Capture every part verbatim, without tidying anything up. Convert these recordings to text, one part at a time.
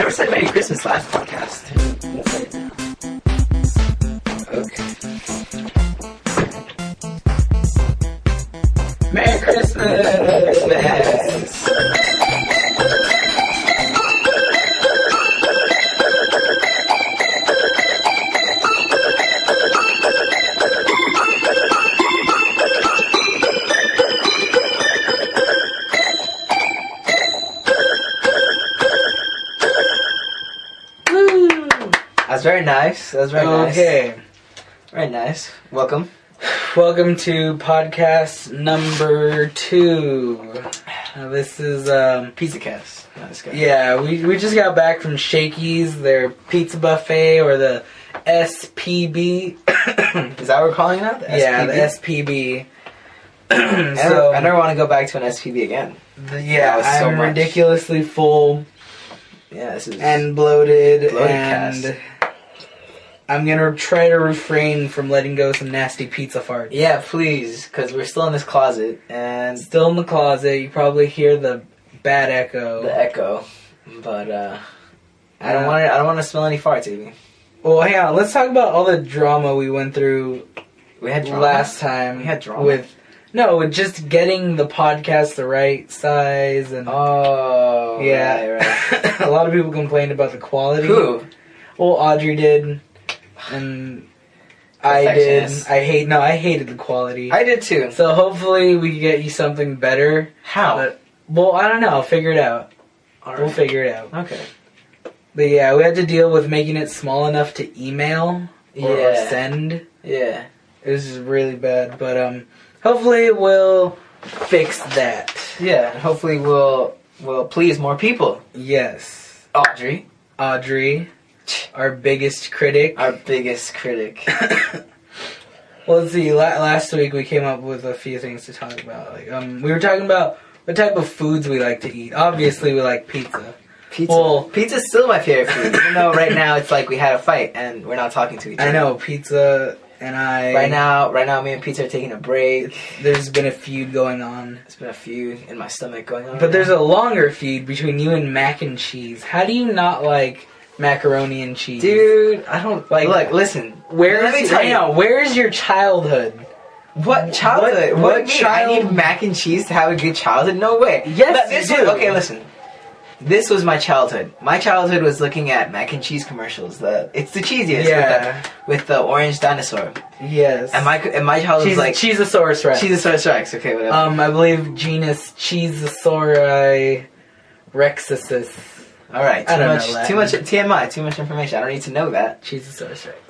never said Merry Christmas last podcast. Let's say it now. Okay. Merry Christmas! That's very nice. That's very nice. Okay. Very nice. Welcome. Welcome to podcast number two. Uh, this is, um... Pizza Cast. No, this guy. Yeah, we, we just got back from Shakey's, their pizza buffet, or the S P B. Is that what we're calling it? The Yeah, S P B? the S P B. I never, so, I never want to go back to an S P B again. the, yeah, was so I'm much. ridiculously full Yeah, this is... and bloated, Bloated and cast. I'm gonna try to refrain from letting go some nasty pizza farts. Yeah, please, because we're still in this closet, and Still in the closet, you probably hear the bad echo. the echo. But, uh... I don't Yeah. want to. I don't want to smell any farts, Amy. Well, hang on. Let's talk about all the drama we went through We had drama. last time. We had drama? with no, with just getting the podcast the right size and Oh, yeah. right, right. A lot of people complained about the quality. Who? Well, Audrey did, and I did. Perfectionist. I hate. No, I hated the quality. I did too. so hopefully we can get you something better. How? But, well, I don't know. I'll figure it out. All We'll right. figure it out. Okay. But yeah, we had to deal with making it small enough to email or Yeah. send. Yeah. It was just really bad, but um, hopefully we'll fix that. Yeah. And hopefully we'll we'll please more people. Yes, Audrey, Audrey, our biggest critic. our biggest critic. Well, let's see. La- last week we came up with a few things to talk about. Like, um, we were talking about what type of foods we like to eat. Obviously, we like pizza. Pizza. Well- Pizza's still my favorite food. Even though right now it's like we had a fight and we're not talking to each other. I know pizza and I. Right now, right now, me and Pizza are taking a break. There's been a feud going on, There's been a feud in my stomach going on. but there's a longer feud between you and mac and cheese. How do you not like macaroni and cheese, dude. I don't Like- like. Look, listen. Where Let me is tell I you. know, where is your childhood? What childhood? What- What, what do you mean? child- I need mac and cheese to have a good childhood? No way. Yes, Look, this you was- do. okay, listen. This was my childhood. My childhood was looking at mac and cheese commercials. The it's the cheesiest Yeah. with, the, with the orange dinosaur. Yes. And my and my childhood Cheese, was like Cheezosaurus Rex. Cheezosaurus Rex. Okay, whatever. Um, I believe genus Cheezosauri Rexus. All right. Too I don't much. know Too Latin. much T M I. Too much information. I don't need to know that. Cheezosaurus Rex.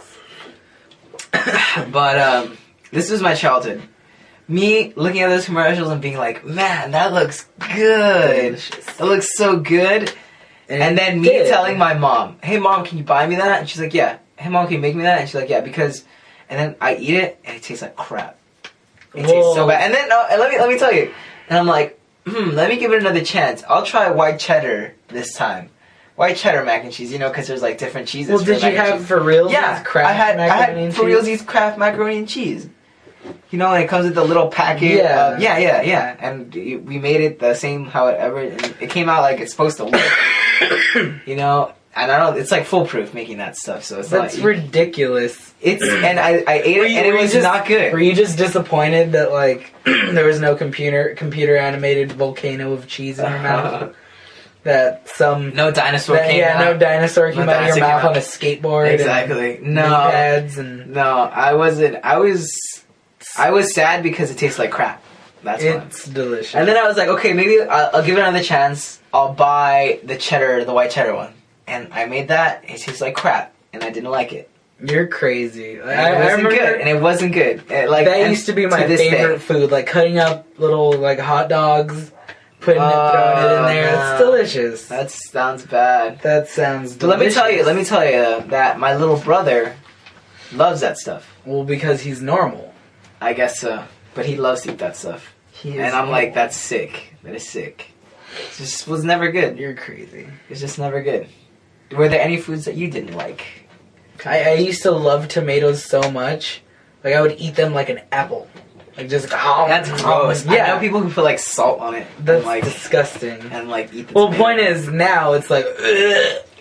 But um, this was my childhood. Me looking at those commercials and being like, man, that looks good. Delicious. That looks so good. And then me did. telling my mom, hey mom, can you buy me that? And she's like, yeah. Hey mom, can you make me that? And she's like, yeah, because... And then I eat it, and it tastes like crap. It tastes so Whoa. bad. And then, uh, and let me let me tell you. And I'm like, hmm, let me give it another chance. I'll try white cheddar this time. White cheddar mac and cheese, you know, because there's like different cheeses. Well, for did mac you and have cheese. for real? Yeah, Kraft I had, I macaroni had and for cheese? realsies Kraft macaroni and cheese. You know, when it comes with the little packet. Yeah. Of, yeah, yeah, yeah. And y- we made it the same how it ever. It came out like it's supposed to look. You know, and I don't. It's like foolproof making that stuff. So it's That's not. ridiculous. It's and I, I ate Were it you- and it were you was just- not good. Were you just disappointed that like there was no computer computer animated volcano of cheese in your mouth? That some No dinosaur that, came yeah, out. no dinosaur came No out of your dinosaur mouth came on a out. skateboard. Exactly. And No. knee pads and No, I wasn't. I was. I was sad because it tastes like crap. That's why. it's delicious. And then I was like, okay, maybe I'll, I'll give it another chance. I'll buy the cheddar, the white cheddar one. And I made that. It tastes like crap, and I didn't like it. You're crazy. And I, it I wasn't remember good, and it wasn't good. It, like that and used to be my this favorite day. food, like cutting up little like hot dogs, putting it, throwing it in there. Oh, It's delicious. That sounds bad. That sounds. But let me tell you, delicious. let me tell you that my little brother loves that stuff. Well, because he's normal. I guess so, but he loves to eat that stuff. He is And I'm normal. like, that's sick. That is sick. It just was never good. You're crazy. It's just never good. Were there any foods that you didn't like? I, I used to love tomatoes so much. Like, I would eat them like an apple. Like, just like, oh, That's gross. Yeah. I know people who put like salt on it. That's and, like disgusting. and like eat the Well, tomato. point is, now it's like, ugh.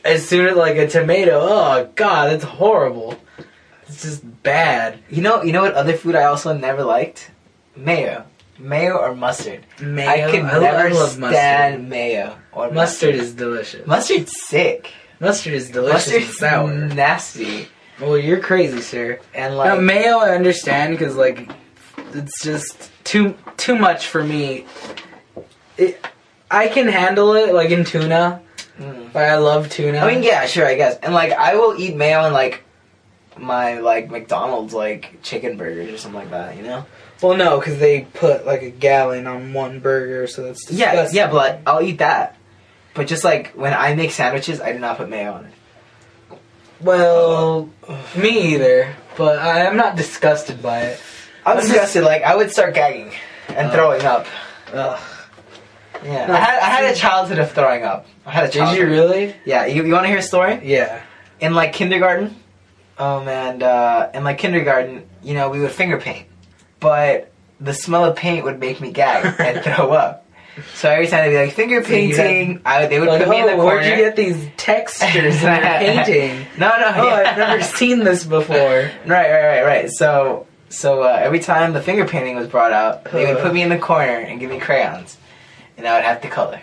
as soon as like a tomato, oh god, that's horrible. It's just bad. You know, you know what other food I also never liked? Mayo. Mayo or mustard. Mayo. I could I, never I love stand mustard. mayo or Mustard mustard. is delicious. Mustard's sick. Mustard is delicious and Mustard's sour. nasty. Well, you're crazy, sir. And Now, like mayo, I understand because like it's just too too much for me. It, I can handle it like in tuna. mm. Like I love tuna. I mean, yeah, sure, I guess. And like I will eat mayo in like my like McDonald's like chicken burgers or something like that, you know? Well, no, because they put like a gallon on one burger, so that's Yeah, disgusting. yeah, but I'll eat that. But just like when I make sandwiches, I do not put mayo on it. Well, me either. But I, I'm not disgusted by it. I'm I'm just- disgusted. Like I would start gagging and Oh. throwing up. Ugh. Yeah, No, I had I had a see- childhood of throwing up. I had a Did childhood. you really? Yeah, you, you want to hear a story? Yeah. In like kindergarten, um, and uh, in like kindergarten, you know, we would finger paint, but the smell of paint would make me gag and throw up. So every time they'd be like finger So you had- painting, I, they would Like, put me in the oh, corner. where'd you get these textures in your painting? No, no, Oh, yeah. I've never seen this before. Right, right, right, right. So, so uh, every time the finger painting was brought out, they would put me in the corner and give me crayons, and I would have to color.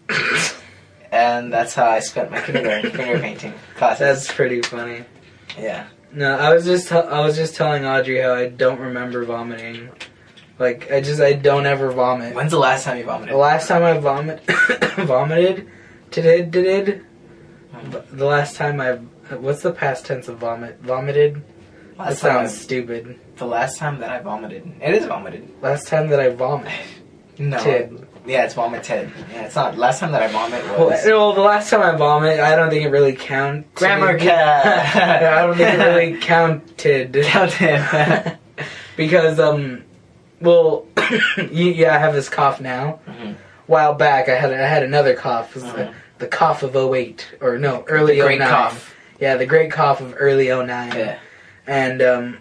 And that's how I spent my kindergarten finger painting classes. That's pretty funny. Yeah. No, I was just I was just telling Audrey how I don't remember vomiting. Like I just I don't ever vomit. When's the last time you The vomited? last time I vomit vomited, did did the last time I what's the past tense of vomit? Vomited. That Last time, sounds stupid. the last time that I vomited. It is vomited. Last time that I vomited. No. Tid. Yeah, it's vomited. Yeah, it's not. Last time that I vomit Well, was well, the last time I vomit, I don't think it really counted. grammar I don't think it cat. really counted. Counted. Because, um, well, yeah, I have this cough now. Mhm. A while back, I had I had another cough. It was Mhm. the, the cough of oh eight. Or, no, early The great oh nine. cough. Yeah, the great cough of early oh nine. Yeah. And, um,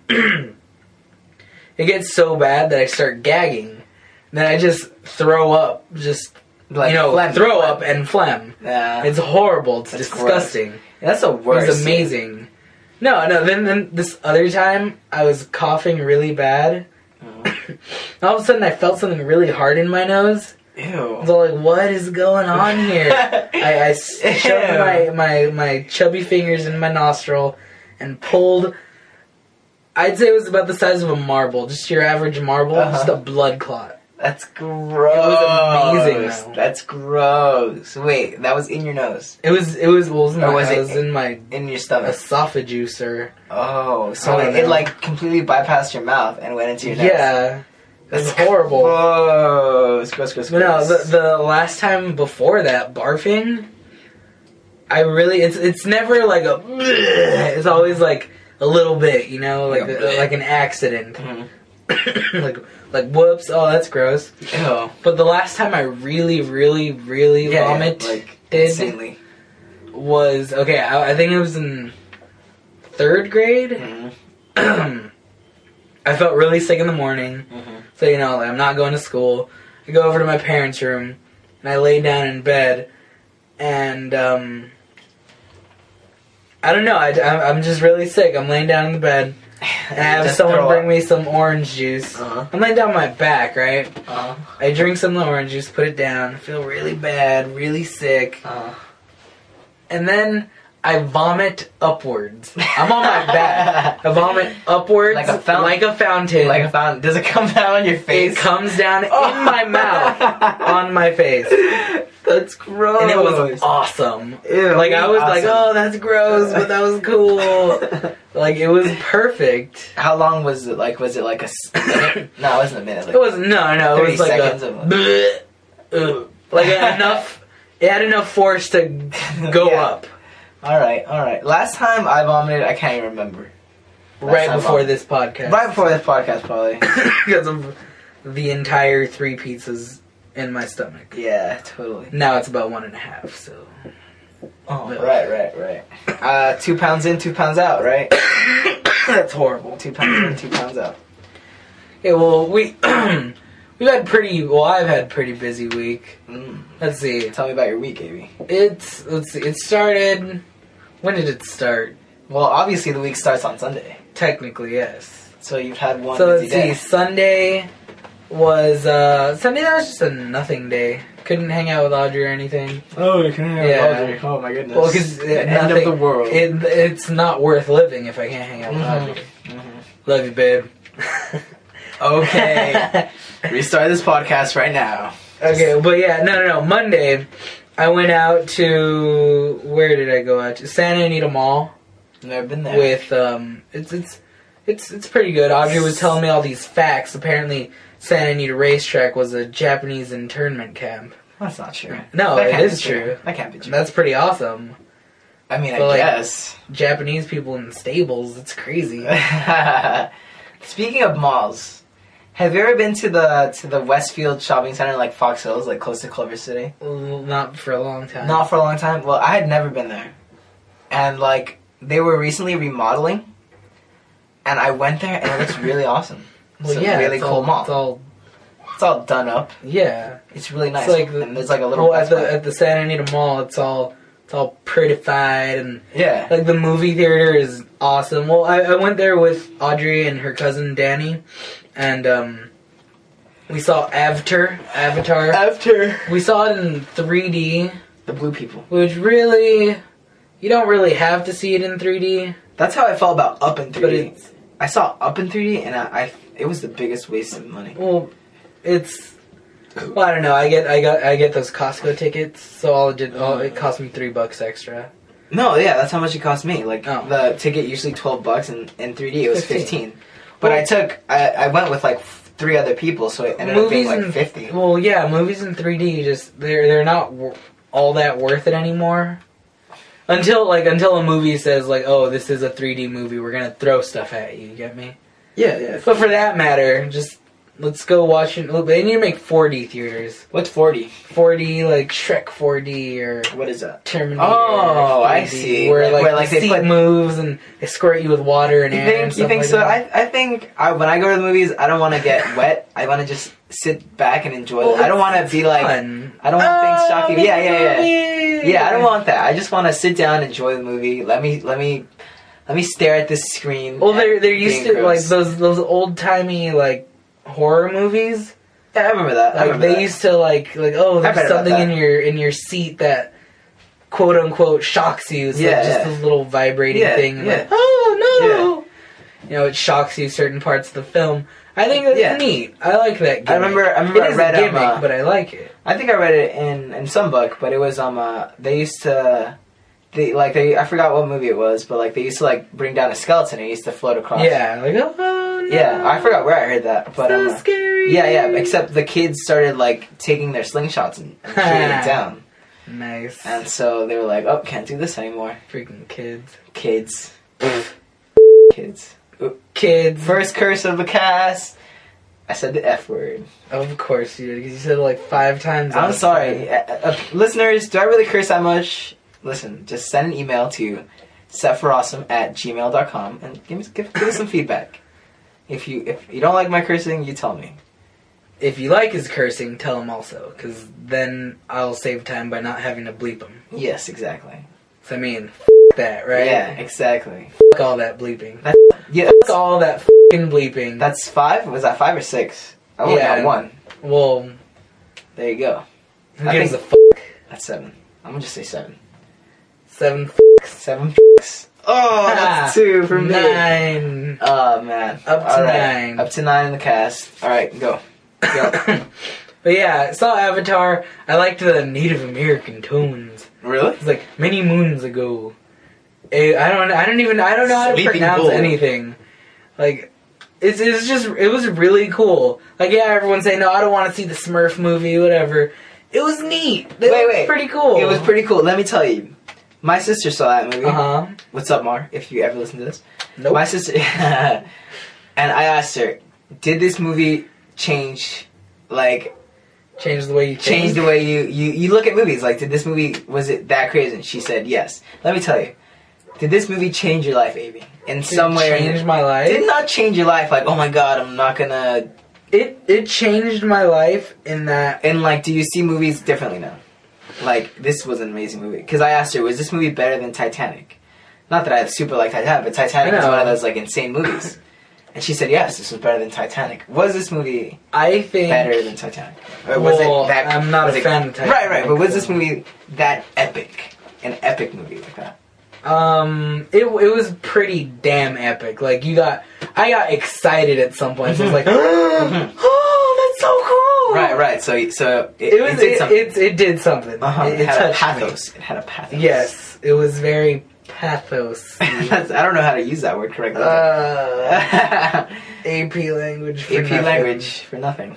it gets so bad that I start gagging. Then I just throw up. Just, Like you know, phlegm, throw phlegm. up and phlegm. Yeah. It's horrible. It's That's disgusting. That's the It worst. was amazing. No, no. Then, then this other time, I was coughing really bad. Mhm. All of a sudden, I felt something really hard in my nose. I Ew. was all like, "What is going on here?" I, I s- shoved Ew. my, my my chubby fingers in my nostril and pulled. I'd say it was about the size of a marble, just your average marble, Uh-huh. just a blood clot. That's gross. It was amazing, though. That's gross. Wait, that was in your nose, It was it was well, it was, in Or my, was it it was in my in your stomach. esophagus or Oh, so I it, don't it know. like completely bypassed your mouth and went into your nose. yeah. It's That's horrible. Gross, gross, gross, But no, gross. the, the last time before that, barfing, I really, it's it's never like a, it's always like a little bit, you know, like Like a a, like an accident. Mhm. like, like whoops, oh, that's gross. Ew. But the last time I really, really, really Yeah, yeah, vomited like insanely. was, okay, I, I think it was in third grade. Mhm. I felt really sick in the morning. Mhm. So, you know, like, I'm not going to school. I go over to my parents' room, and I lay down in bed, and, um... I don't know, I, I'm I'm just really sick. I'm laying down in the bed, and I have Just someone throw bring up. me some orange juice. Uh-huh. I'm laying down on my back, right? Uh-huh. I drink some of the orange juice, put it down, feel really bad, really sick, Uh-huh. and then I vomit upwards. I'm on my back. I vomit upwards Like a fountain. like a fountain. Like a fountain. Does it come down on your face? It comes down Oh. in my mouth, on my face. That's gross. And it was awesome. Ew, Like, I was like, awesome. oh, that's gross, but that was cool. Like, it was perfect. How long was it? Like, was it like a s- minute? No, it wasn't a minute. Like, It was, no, no, it thirty was like seconds a, of- bleh, uh, like enough, it had enough force to go Yeah. up. all right, all right. Last time I vomited, I can't even remember. Last Right time I before vomited. this podcast. Right before this podcast, probably. Because of the entire three pizzas in my stomach. Yeah, totally. Now it's about one and a half, so. Oh, right, right, right. Uh, two pounds in, two pounds out, right? That's horrible. Two pounds in, two pounds out. Okay, well, we, we've had pretty, well, I've had pretty busy week. Mm. Let's see. Tell me about your week, Amy. It's, let's see, it started, When did it start? Well, obviously the week starts on Sunday. Technically, yes. So you've had one So busy let's see. day. Sunday was uh Sunday. That was just a nothing day. Couldn't hang out with Audrey or anything. Oh, you can hang Yeah. out with Audrey. Oh my goodness. Well, because the end of the world. It, it's not worth living if I can't hang out with Mhm. Audrey. Mm-hmm. Love you, babe. Okay. Restart this podcast right now. Okay, but yeah, no, no, no. Monday, I went out to where did I go out to? Santa Anita Mall Never been there. with um. It's it's it's it's pretty good. Audrey was telling me all these facts. Apparently, Santa Anita Racetrack was a Japanese internment camp. That's not true. No, That it can't is be true. That can't be true. That's pretty awesome. I mean, But, I like- guess. Japanese people in stables. It's crazy. Speaking of malls, have you ever been to the to the Westfield shopping center, like Fox Hills, like close to Culver City? Well, not for a long time. Not for a long time. Well, I had never been there, and like they were recently remodeling, and I went there, and it looks really awesome. It's Well, a yeah, really it's cool all, mall. It's all It's all done up. yeah. It's really nice. It's like the, and there's like a little well, at Best the Buy. at the Santa Anita Mall. It's all it's all prettified and Yeah. like the movie theater is awesome. Well, I, I went there with Audrey and her cousin Danny, and um, we saw Avatar. Avatar. After We saw it in three D, the blue people. which really you don't really have to see it in three D, That's how I felt about Up in three but D. it's I saw Up in three D, and I, I it was the biggest waste of money. well, it's. Well, I don't know. I get, I got, I get those Costco tickets, so all it did, all, it cost me three bucks extra. No, yeah, that's how much it cost me. Like Oh. the ticket usually twelve bucks, and in three D it was fifteen. fifteen. But Well- I took, I, I went with like three other people, so it ended up being like in fifty. Well, yeah, movies in three D just they're they're not wor- all that worth it anymore. Until like until a movie says like, oh, this is a three D movie, we're gonna throw stuff at you. You get me? Yeah, yeah. But for that matter, just let's go watch it. Look, they need to make four D theaters. What's forty? four D like Shrek four D or What is that? Terminator. Oh, I three D, see. Where Like- like, where, like, the they seat put- moves and they squirt you with water and You air. think? and You stuff think like so? that. I I think I, when I go to the movies, I don't want to get wet. I want to just sit back and enjoy. Well, it. I don't want to be like. Fun. I don't want things Oh, shocking. make Yeah, a yeah, yeah. movie. Yeah, I don't want that. I just want to sit down, enjoy the movie. Let me, let me, let me stare at this screen. Well, they're and they're used being to like gross. those those old timey like horror movies. Yeah, I remember that. I Like remember they that. used to like like oh I there's read about something in that. your in your seat that quote unquote shocks you. It's Yeah, like just yeah. this little vibrating Yeah, thing. And yeah. like, oh no. You know, it shocks you certain parts of the film. I think that's Yeah. neat. I like that gimmick. I remember- I remember it I is read, a um, gimmick, uh, but I like it. I think I read it in, in some book, but it was um uh, they used to they like they I forgot what movie it was, but like they used to like bring down a skeleton and it used to float across. Yeah, like oh no. Yeah, I forgot where I heard that, but so um, uh, scary. yeah, yeah. Except the kids started like taking their slingshots and, and shooting it down, Nice. and so they were like, "Oh, can't do this anymore." Freaking kids. Kids, kids. Kids. First curse of the cast. I said the F word. Of course you did, because you said it like five times. I'm on sorry. the Uh, uh, listeners, do I really curse that much? Listen, just send an email to sepharawesome at gmail dot com and give, me, give, give us some feedback. If you if you don't like my cursing, you tell me. If you like his cursing, tell him also, because then I'll save time by not having to bleep him. Yes, exactly. So I mean, f- that, right? Yeah, exactly. F- all that bleeping. That, yeah, F- all that f***ing bleeping. that's five? Was that five or six? I only Yeah. got one. Well, There you go. who I gives think- a f***? That's seven. I'm gonna just say seven. Seven f***. Seven f***s. Oh, that's two for me. Nine. Oh, man. Up to All right. nine. Up to nine in the cast. Alright, go. Go. But yeah, I saw Avatar. I liked the Native American tones. Really? It's like many moons ago. Eh, I don't. I don't even. I don't know how to Sleeping pronounce Bull. anything. Like, it's it's just. It was really cool. Like, yeah, everyone's saying no. I don't want to see the Smurf movie. Whatever. It was neat. It Wait, was wait. pretty cool. It was pretty cool. Let me tell you. My sister saw that movie. Uh huh. What's up, Mar? If you ever listen to this. Nope. My sister. And I asked her, did this movie change, like, Change the way you change think. the way you, you, you look at movies? Like, did this movie, was it that crazy? And she said yes. Let me tell you. Did this movie change your life, Avi? In Did some it way or change another? my life. Did not change your life. Like, oh my god, I'm not gonna. It it changed my life in that. And, like, do you see movies differently now? Like, this was an amazing movie. Because I asked her, was this movie better than Titanic? Not that I super like Titanic, but Titanic I is know. one of those like insane movies. And she said, yes, this was better than Titanic. Was this movie I think better than Titanic? Or was Well, it that, I'm not was a it- fan of Titanic. Right, right, but was this so- movie that epic? An epic movie like that? Um, it it was pretty damn epic. Like you got, I got excited at some point. So I was like, oh, that's so cool. Right, right. So, so it, It was it did it, something. it, it did something. uh-huh. It, It, it had a touched pathos. It had a pathos. me. Yes, it was very pathos. That's, I don't know how to use that word correctly. uh, A P language. For A P nothing. language for nothing.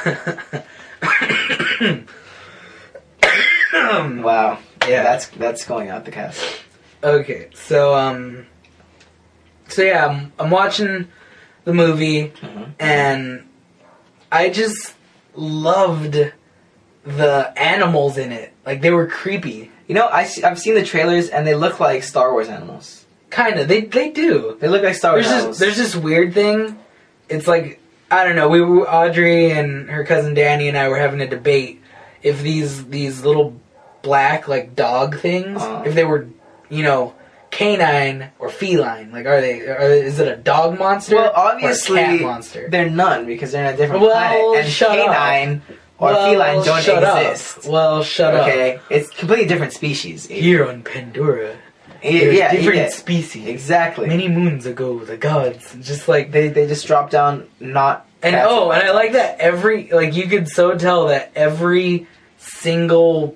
Wow. Yeah. That's that's going out the cast. Okay, so um, so yeah, I'm, I'm watching the movie, Mhm. and I just loved the animals in it. Like they were creepy, You know, I see, I've seen the trailers and they look like Star Wars animals. kind of. They they do. They look like Star Wars There's animals. just there's this weird thing. It's like I don't know. We were Audrey and her cousin Danny and I were having a debate if these these little black like dog things, Uh. if they were, you know, canine or feline. Like, are they? Are they is it a dog monster? Well, or a obviously, cat monster. they're none because they're in a different Well, planet. And shut up. canine or well, feline don't shut exist. Up. Well, shut Okay, it's completely different species. up. Here on Pandora, yeah, there's yeah, different yeah. species. Exactly. Many moons ago, the gods just like They they just drop down not. And cats oh, and I dogs. like that every like you could so tell that every single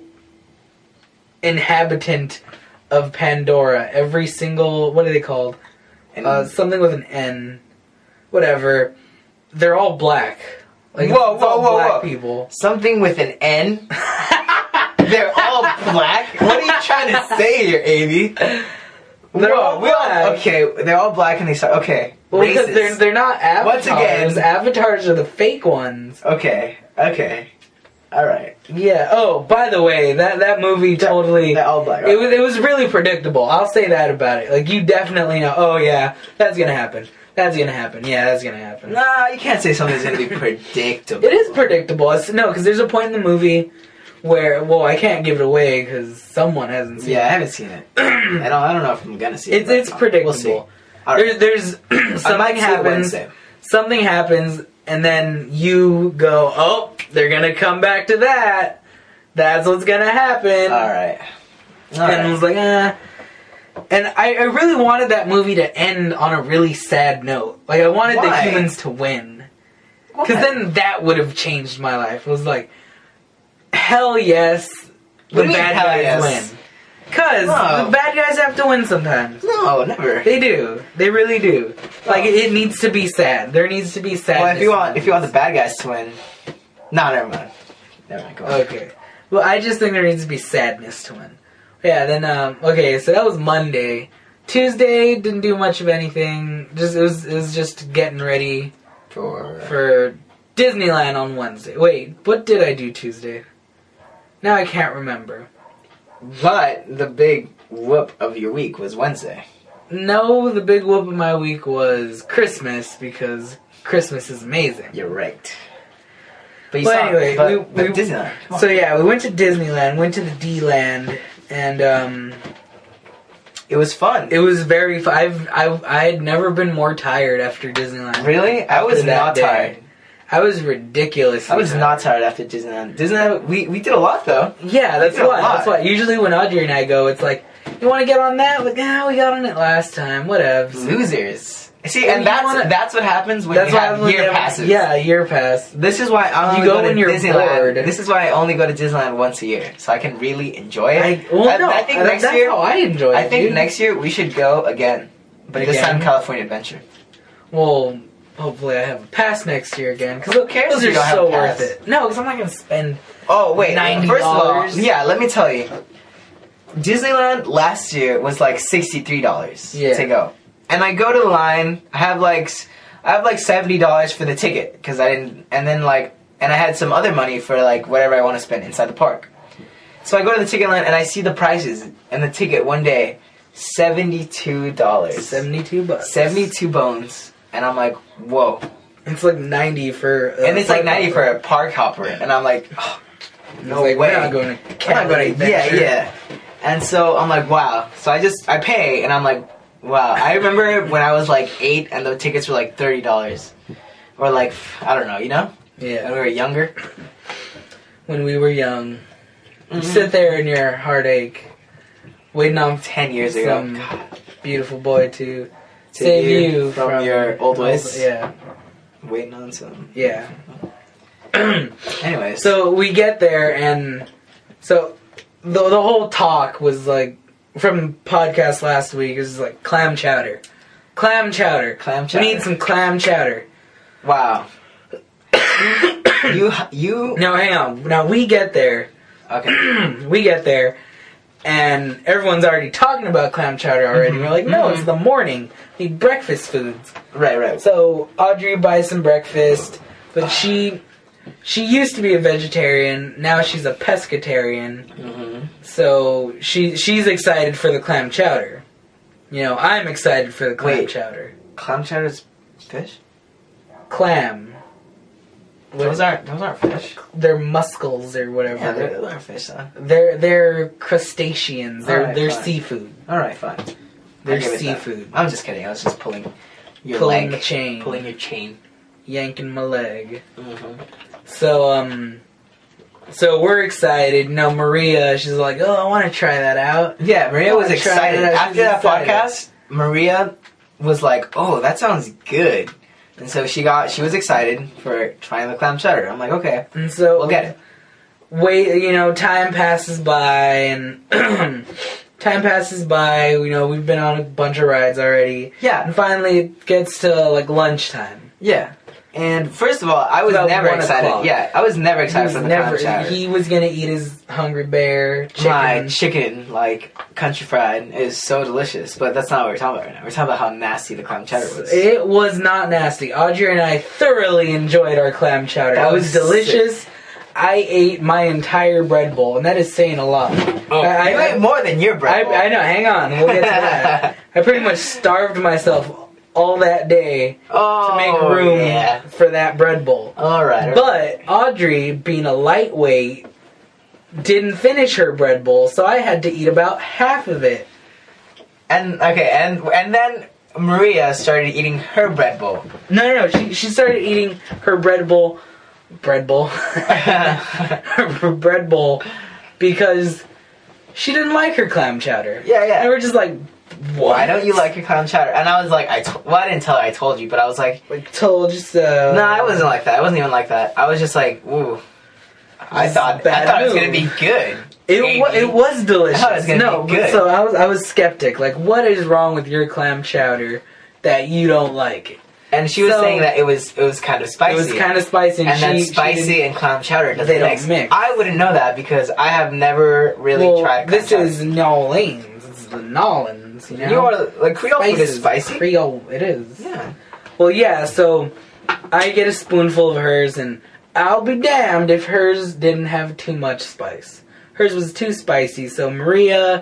inhabitant of Pandora, every single what are they called? And- Uh, something with an N, whatever. They're all black. Like Whoa, it's all whoa, whoa, black whoa. people. something with an N. They're all black. What are you trying to say here, Amy? They're Whoa, all we all- black. okay, they're all black and they start. Okay, Well, because racist. they're they're not avatars. Once again- Avatars are the fake ones. Okay, okay, all right. Yeah. Oh, by the way, that that movie totally. They're all black. It was it was really predictable. I'll say that about it. Like you definitely know. Oh yeah, that's gonna happen. That's gonna happen. Yeah, that's gonna happen. Nah, you can't say something's gonna be predictable. It is predictable. It's, no, because there's a point in the movie where well, I can't give it away because someone hasn't seen Yeah, I it. haven't seen it. I don't. I don't know if I'm gonna see it. It's but it's We'll see. predictable. All right. There's there's I something might see it happens. Wednesday. Something happens, and then you go, oh, they're gonna come back to that. That's what's gonna happen. All right. All and I right. was like, eh. And I, I really wanted that movie to end on a really sad note. Like, I wanted Why? the humans to win. Because then that would have changed my life. It was like, hell yes, the What do you mean, bad hell guys yes? win. Because No. the bad guys have to win sometimes. No, never. They do. They really do. Like, it, it needs to be sad. There needs to be sadness. Well, if you in want, if you want the bad guys to win, no, never mind. Never mind. Go on. Okay. Well, I just think there needs to be sadness to win. Yeah, then, um, okay, so that was Monday. Tuesday, didn't do much of anything. Just, it was, it was just getting ready For for Disneyland on Wednesday. Wait, what did I do Tuesday? Now I can't remember. but the big whoop of your week was Wednesday. No, the big whoop of my week was Christmas, because Christmas is amazing. You're right. But you Well, saw, anyway, but, we- but we- Disneyland. Come on. So yeah, we went to Disneyland, went to the D-Land, and, um... it was fun. it was very. Fu- I've I I had never been more tired after Disneyland. really? I was After that not day. tired. I was ridiculous. I was not tired after Disneyland. Disneyland, we, we did a lot though. Yeah, that's We did a why. lot. That's why. Usually when Audrey and I go, it's like, you want to get on that? Like, ah, we got on it last time. Whatever. Losers. See, And and you that's wanna- that's what happens when That's you why have I'm year like, passes. Yeah, year pass. This is why I You only go go, to when you're Disneyland. bored. This is why I only go to Disneyland once a year, so I can really enjoy it. I, well, I, no, I think that- next that's year. how I enjoy it. I think dude. next year we should go again, but this Again? time California Adventure. Well, hopefully I have a pass next year again. Because Who cares those if are you don't have so a pass? worth it. No, because I'm not gonna spend. Oh wait, ninety first of all, dollars. yeah. Let me tell you, Disneyland last year was like sixty three dollars Yeah. to go, and I go to the line. I have like s- I have like seventy dollars for the ticket because I didn't, and then like, and I had some other money for like whatever I want to spend inside the park. So I go to the ticket line and I see the prices, and the ticket one day, seventy two dollars, Seventy-two bucks. seventy two bones, and I'm like, whoa, It's like ninety for. Uh, and it's like park ninety hopper. for a park hopper, and I'm like, oh, It's no like, way. we're not going to I'm not Cali gonna, yeah, Adventure. yeah. And so I'm like, wow. So I just I pay, and I'm like, wow. I remember when I was like eight, and the tickets were like thirty dollars, or like I don't know, you know, Yeah. when we were younger. When we were young, Mm-hmm. you sit there in your heartache, waiting on Ten years ago, some God. beautiful boy to Save save you you from from, your old ways. Yeah, Waiting on some. yeah. Anyways, So we get there, and so the the whole talk was like from podcast last week. It was like clam chowder, clam chowder, Clam chowder. We need some clam chowder. wow. you you Now hang on. Now we get there. okay? we get there, and everyone's already talking about clam chowder already. Mhm. We're like, no, Mhm. it's the morning. We need breakfast foods. Right, right. So Audrey buys some breakfast, but she she used to be a vegetarian. Now she's a pescatarian. Mm-hmm. So she she's excited for the clam chowder. You know, I'm excited for the clam Wait. chowder. Clam chowder's fish? Clam. Those aren't those aren't fish. They're muscles or whatever. Yeah, they're, those aren't fish, though. They're they're crustaceans. They're Alright, they're fine. seafood. All right, fine. They're I'll give it that. seafood. I'm just kidding. I was just pulling your Pulling leg, the chain. pulling your chain. Yanking my leg. Mm-hmm. So um, so we're excited. Now Maria, she's like, oh, I want to try that out. Yeah, Maria Oh, was I tried excited it. I was after that excited. podcast. Maria was like, "Oh, that sounds good," and so she got she was excited for trying the clam chowder. I'm like, "Okay, And so we'll get it." wait, you know, time passes by, and time passes by. You know, we've been on a bunch of rides already, Yeah, and finally it gets to like lunchtime. yeah. And first of all, I was About never one excited. o'clock. Yeah, I was never He excited was for the never. clam chowder. He was gonna eat his hungry bear chicken. My chicken, like country fried, is so delicious. But that's not what we're talking about right now. We're talking about how nasty the clam chowder was. It was not nasty. Audrey and I thoroughly enjoyed our clam chowder. That It was was delicious. I ate my entire bread bowl, and that is saying a lot. Oh, I, you I, ate more than your bread I, bowl. I know. Hang on, we'll get to that. I pretty much starved myself all that day oh, to make room Yeah. for that bread bowl. All right. But Audrey, being a lightweight, didn't finish her bread bowl, so I had to eat about half of it. and okay, and and then Maria started eating her bread bowl. No, no, no. She she started eating her bread bowl, bread bowl, her bread bowl, because she didn't like her clam chowder. Yeah, yeah. And we're just like, what? Why don't you like your clam chowder? And I was like, I to- well, I didn't tell her I told you, but I was like, Like told you so. no, I wasn't like that. I wasn't even like that. I was just like, ooh. I This thought is bad I thought it was move. gonna be good. It Amy. wa- it was delicious. I thought it was gonna no, be good. so I was I was skeptic. Like, what is wrong with your clam chowder that you don't like? And she was So- saying that it was it was kind of spicy. It was kind of spicy, and, and she, then she spicy didn't- and clam chowder doesn't They don't mix. mix. I wouldn't know that because I have never really well, tried clam this chowder. is New Orleans. It's the Nolans, you know. You are like Creole food is Spices. spicy. Creole, it is. Yeah. Well, yeah. So I get a spoonful of hers, and I'll be damned if hers didn't have too much spice. Hers was too spicy. So Maria,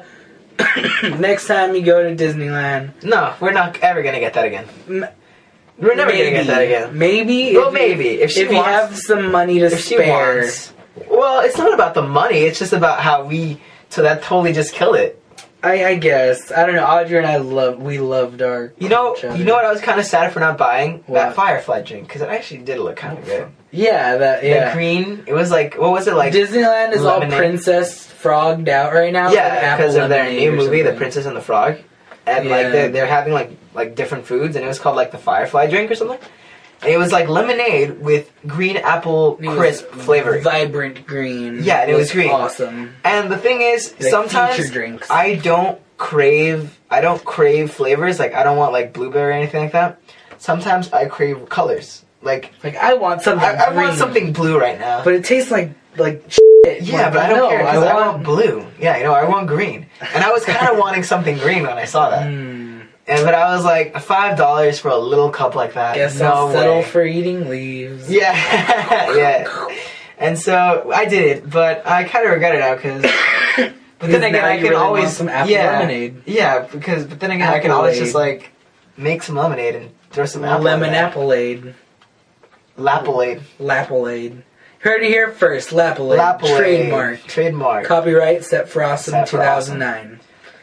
next time you go to Disneyland, No, we're not ever gonna get that again. m- We're never maybe, gonna get that again. Maybe. Well, if, maybe if she if you wants, have some money to if she spare. wants. Well, it's not about the money. It's just about how we. So that totally just killed it. I, I guess I don't know. Audrey and I love. We loved our. You know. chowder. You know what? I was kind of sad for not buying What? that Firefly drink because it actually did look kind of good. Yeah, that The yeah. green. It was like what was it like? Disneyland is all lemonade? princess frogged out right now. Yeah, like apple because of their lemonade new or movie, The something. Princess and the Frog, and Yeah. like they're, they're having like like different foods, and it was called like the Firefly drink or something. And it was like lemonade with green apple It was crisp flavoring. vibrant green. Yeah, and it was green. Awesome. And the thing is, Like sometimes future drinks. I don't crave I don't crave flavors. Like I don't want like blueberry or anything like that. Sometimes I crave colors. Like Like I want something. I, I want green, something blue right now. but it tastes like like shit. yeah, Like, but I don't no, care because I, I want want. blue. Yeah, you know, I want green. And I was kind of wanting something green when I saw that. Mm, And but I was like five dollars for a little cup like that. guess no I'll settle way. for eating leaves. Yeah, yeah. And so I did it, but I kind of regret it now because. But then Because again, now I you can really always want some apple yeah, lemonade. Yeah, because but then again, I can always just Appleade. like make some lemonade and throw some apple Lemon in there. appleade. Lapolade. Lapolade. Heard it here first. Lapolade. Lapolade. Trademark. Trademark. Copyright Set for Awesome Set for two thousand nine.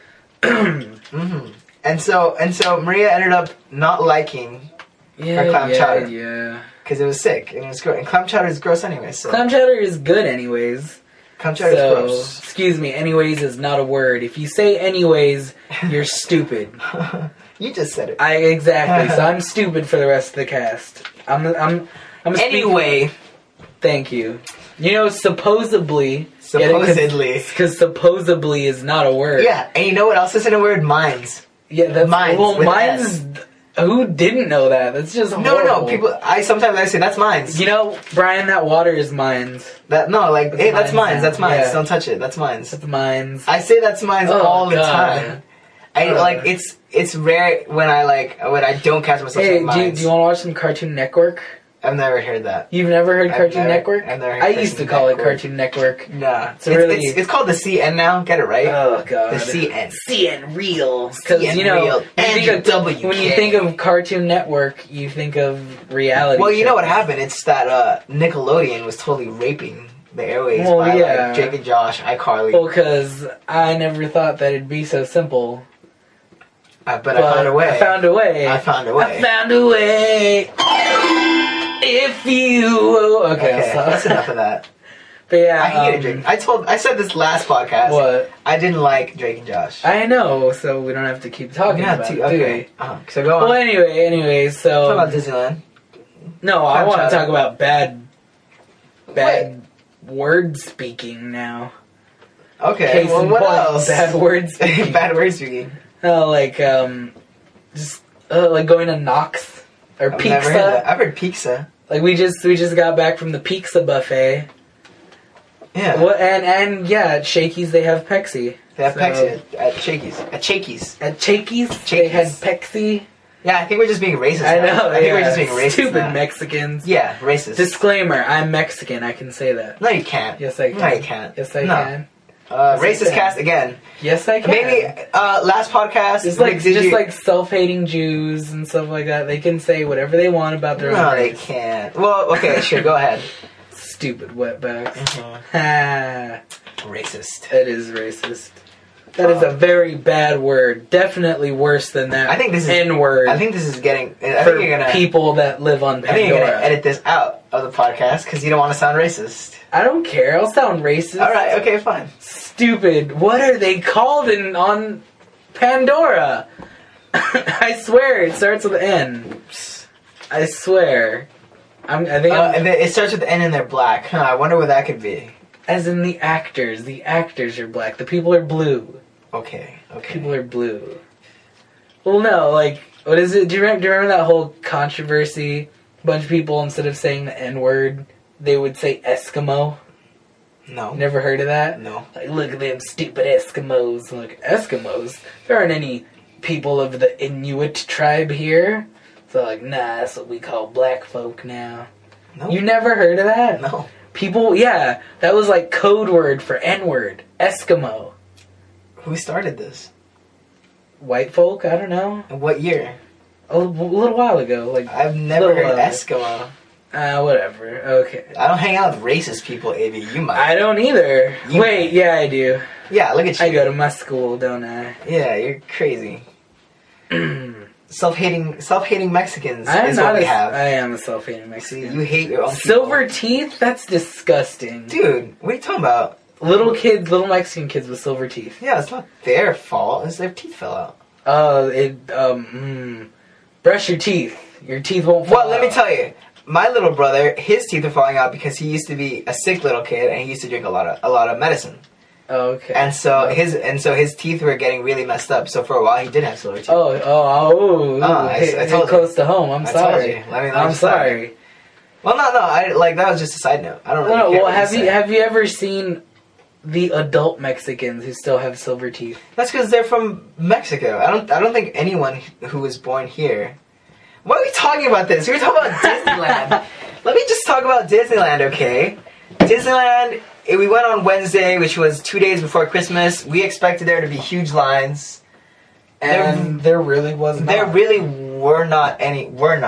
mm-hmm. And so and so Maria ended up not liking Yeah, her clam yeah, chowder. yeah. Because it was sick and it was gross. And clam chowder is gross anyway. So Clam chowder is good anyways. clam chowder So, is gross. excuse me, anyways is not a word. If you say anyways, you're stupid. You just said it. I exactly. So I'm stupid for the rest of the cast. I'm I'm I'm Anyway, Thank you. You know, supposedly. supposedly. Because supposedly is not a word. Yeah, and you know what else isn't a word? Mines. Yeah, that's Mines well, with mine's. Who didn't know that? That's just No, horrible. no, people. I sometimes I say that's mines. You know, Brian, that water is mines. That no, like That's hey, that's mines mines. now. That's mines. Yeah. Don't touch it. That's mines. That's mines. I say that's mines Oh, all the God. time. I Uh. like it's it's rare when I like when I don't catch myself Hey, saying do you, mines. do you want to watch some Cartoon Network? I've never heard that. You've never heard I've Cartoon never- Network? I've never heard I used to Cartoon call it Network. Cartoon Network. Nah, It's it's, really- it's, it's called the C N now. Get it right. Oh god. the C N. C N real. Because C N you know, real. when, you Andrew think of, W. when you K. think of Cartoon Network, you think of reality. Well, you know what shows. happened? It's that uh, Nickelodeon was totally raping the airways Well, by yeah. like Jake and Josh, iCarly. Well, because I never thought that it'd be so simple. Uh, but, I found a way. I found a way. I found a way. I found a way. If you okay, Okay, I'll stop. that's enough of that. But yeah, I hated um, Drake. I told. I said this last podcast. What? I didn't like Drake and Josh. I know, so we don't have to keep talking Yeah, about too- it, do okay. we? Uh-huh. So go on. Well, anyway, anyway, so Talk about Disneyland. no, I Clam want to chowder. talk about bad, bad word speaking now. Okay. Case well, in what point, else? Bad word speaking. Bad word speaking. No, like um, just uh, like going to Knox or I've never heard that. Pizza. I've heard pizza. Like we just we just got back from the pizza buffet. Yeah. What and and yeah, at Shakey's they have Pepsi. They have So- Pepsi at, at Shakey's. At Shakey's. At Shakey's, they had Shakey's. Pepsi. Yeah, I think we're just being racist. I now. know. I think yeah. we're just being racist. Stupid now. Mexicans. Yeah, racist. Disclaimer: I'm Mexican. I can say that. No, you can't. Yes, I can. No, you can't. Yes, I no. can. Uh, Yes, I racist can. cast again. Yes, I can. Maybe uh, last podcast. Just like did just you- like self-hating Jews and stuff like that. They can say whatever they want about their No, own they race. can't. Well, okay, sure. Go ahead. Stupid wetbacks. Mhm. Ha. Racist. That is racist. That is a very bad word. Definitely worse than that. I think this is- N-word. I think this is getting. I for think you're gonna. people that live on I think you're Pandora. gonna edit this out of the podcast because you don't want to sound racist. I don't care. I'll sound racist. All right. Okay. Fine. Stupid. What are they called in on Pandora? I swear it starts with N. I swear. I'm, I think Uh, I'm, and then it starts with N and they're black. Huh, I wonder what that could be. as in the actors. The actors are black. The people are blue. Okay. Okay. People are blue. Well, no, like, what is it? Do you remember, do you remember that whole controversy? A bunch of people, instead of saying the N word, they would say Eskimo. No. Never heard of that? No. Like, look at them stupid Eskimos. I'm like, Eskimos? There aren't any people of the Inuit tribe here. So, like, nah, that's what we call black folk now. No. You never heard of that? No. People, yeah, that was like code word for N-word. Eskimo. Who started this? White folk? I don't know. And what year? A, l- a little while ago. Like, I've never Little heard while. Eskimo. uh, whatever. Okay. I don't hang out with racist people, A B. You might. I don't either. You- Wait, yeah, I do. Yeah, look at you. I go to my school, don't I? Yeah, you're crazy. Self-hating, self-hating Mexicans I'm is not what we a, have. I am a self-hating See, Mexican. you hate your own Silver people. teeth? That's disgusting. Dude, what are you talking about? Little kids, little Mexican kids with silver teeth. Yeah, it's not their fault. It's their teeth fell out. Oh, it, um, mm, brush your teeth. Your teeth won't fall Well, let me out. tell you. My little brother, his teeth are falling out because he used to be a sick little kid and he used to drink a lot of a lot of medicine. Oh, okay. And so his and so his teeth were getting really messed up. So for a while he did have silver teeth. Oh, oh, oh, Oh, I- hit, I hit told you. close to home. I'm I sorry. told you. Let me- let me I'm start. sorry. Well, no, no, I like that was just a side note. I don't really No, care well, what have you you say. have you ever seen the adult Mexicans who still have silver teeth? That's because they're from Mexico. I don't. I don't think anyone who was born here. Why are we talking about this? We're talking about Disneyland. Let me just talk about Disneyland, okay? Disneyland. eh, We went on Wednesday, which was two days before Christmas. We expected there to be huge lines, and there really was not. there really were not any. Were not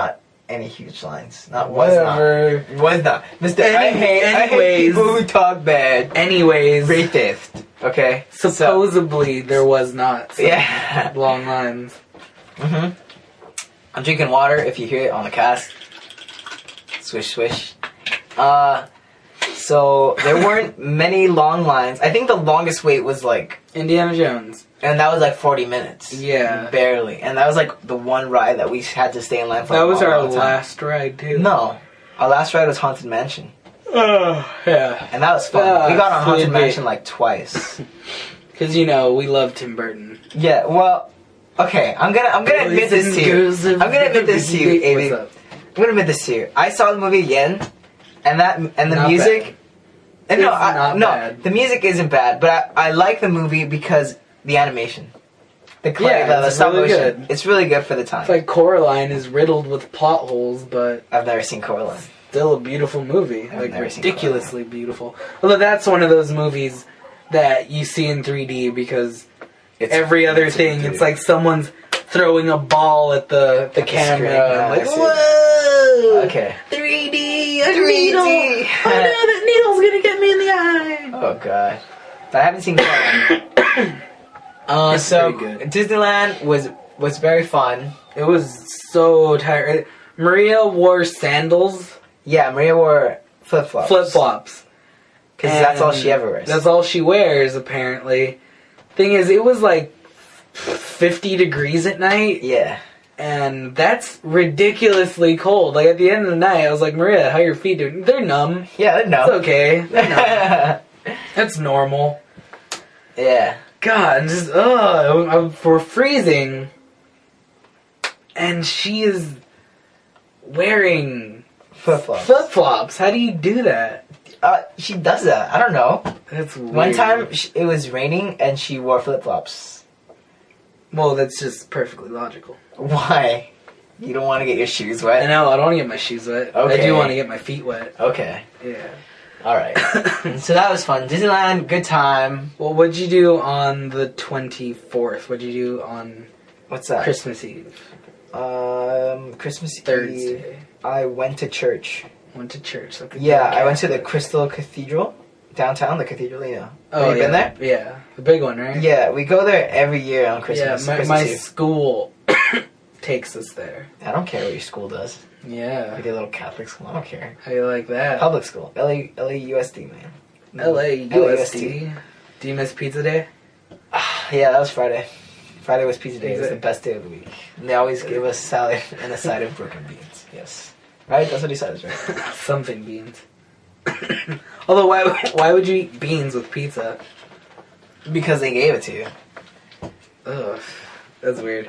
any huge lines. Not was Whatever. not. Was not. Mister Any- I hate, I hate anyways. people who talk bad. Anyways, Racist. Okay? supposedly there was not So, some yeah. long lines. Mm-hmm. I'm drinking water if you hear it on the cast. Swish, swish. Uh, so there weren't many long lines. I think the longest wait was like, Indiana Jones. and that was like forty minutes. Yeah. Barely. And that was like the one ride that we had to stay in line for. That a was long, our long time. last ride too. No. Our last ride was Haunted Mansion. Oh, yeah. And that was fun. Ah, we got on Haunted sleepy. Mansion like twice. Because, you know, we love Tim Burton. Yeah, well, okay, I'm gonna I'm gonna admit this to you. I'm gonna admit this to you, Avi. What's up? I'm gonna admit this to you. I saw the movie again, and that and the Not music. And no, It's I, not no, bad. the music isn't bad, but I, I like the movie because the animation, the clay, Yeah, the, the it's stop really motion. good. It's really good for the time. It's like Coraline is riddled with plot holes, but I've never seen Coraline. still a beautiful movie. I've Like, never seen ridiculously beautiful. Although that's one of those movies that you see in three D because It's, every other it's thing, good. it's like someone's throwing a ball at the, the At the camera. screen, and yeah, like, I see whoa! Okay. three D, a three D. needle! Oh no, that needle's gonna get me in the eye! Oh god, I haven't seen Coraline. uh, It's so pretty good. Disneyland was was very fun. It was so tired. Maria wore sandals, Yeah, Maria wore flip flops. flip flops. Because that's all she ever wears. That's all she wears, apparently. Thing is, it was like fifty degrees at night, Yeah. and that's ridiculously cold. Like, at the end of the night, I was like, Maria, how are your feet doing? They're numb. Yeah, they know. It's okay. They're numb. That's normal. Yeah. God, and just, ugh, we're freezing. And she is wearing Flip flops. flip flops. How do you do that? Uh, she does that. I don't know. That's weird. One time sh it was raining and she wore flip flops. Well, that's just perfectly logical. Why? You don't want to get your shoes I wet? know, I don't want to get my shoes wet. I Okay. do want to get my feet wet. Okay. Yeah. Alright. So that was fun. Disneyland, good time. Well, what'd you do on the twenty-fourth? What'd you do on What's that? Christmas Eve? Um, Christmas Eve. Thursday. I went to church. Went to church. Like a Yeah, good I went to the Catholic. Crystal Cathedral. Downtown, the cathedral, yeah. Oh, Have you yeah. been there? Yeah. The big one, right? Yeah, we go there every year on Christmas. Yeah, my, Christmas my Eve. school takes us there. I don't care what your school does. Yeah. Like a little Catholic school. I don't care. How you like that? Public school. L A L A U S D, man. L A U S L A U S D. D. Do you miss pizza day? Yeah, that was Friday. Friday was pizza day. It was Is the it? best day of the week. And they always gave us salad and a side of broken beans. Yes. Right? That's what he says, right? Something beans. Although, why why would you eat beans with pizza? Because they gave it to you. Ugh, that's weird.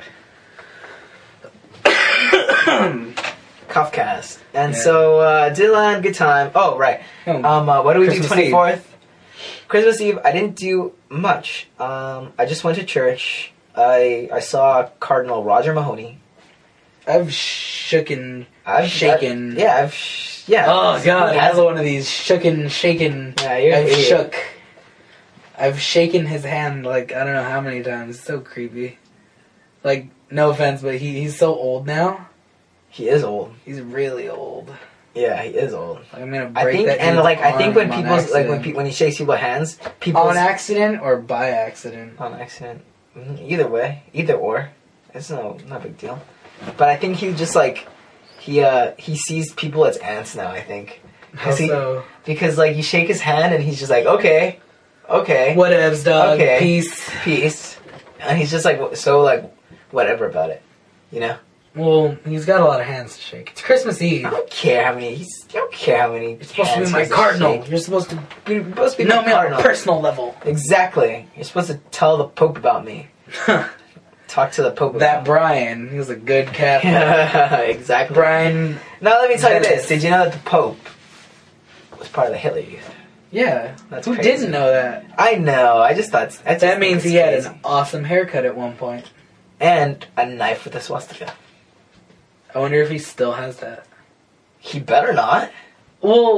Cuffcast. And Yeah. so, uh, Dylan, good time. Oh, right. Oh, Um, uh, what do we Christmas do twenty-fourth? Christmas Eve, I didn't do much. Um, I just went to church. I I saw Cardinal Roger Mahoney. I've shooken, I've shaken. I, yeah, I've sh- yeah. Oh god, Who another hasn't? one of these shooken, shaken. Yeah, you're an I've idiot. shook. I've shaken his hand like I don't know how many times. It's so creepy. Like, no offense, but he he's so old now. He is old. He's really old. Yeah, he is old. Like, I'm gonna break I think, that and dude's like, I think when arm on people like when accident. pe- when he shakes people's hands, people on accident or by accident. on accident. Mhm, Either way, either or, it's no not a big deal. But I think he just like he uh he sees people as ants now. I think How because he so? because like you shake his hand and he's just like okay, okay, Whatevs, dog. Okay. Peace. peace, and he's just like so like whatever about it, you know. Well, he's got a lot of hands to shake. It's Christmas Eve. I don't care how many. He's, I don't care how many. You're supposed to be hands my he has cardinal. shake. You're supposed to You're supposed to be know my me on a cardinal. personal level. Exactly. You're supposed to tell the Pope about me. Talk to the Pope about That me. Brian, he was a good cat. Yeah, exactly. Brian, Now let me tell you Venice. this. Did you know that the Pope was part of the Hitler Youth? yeah. That's Who crazy. didn't know that? I know. I just thought I just That think means it's he had crazy. an awesome haircut at one point. and a knife with a swastika. I wonder if he still has that. He better not. Well,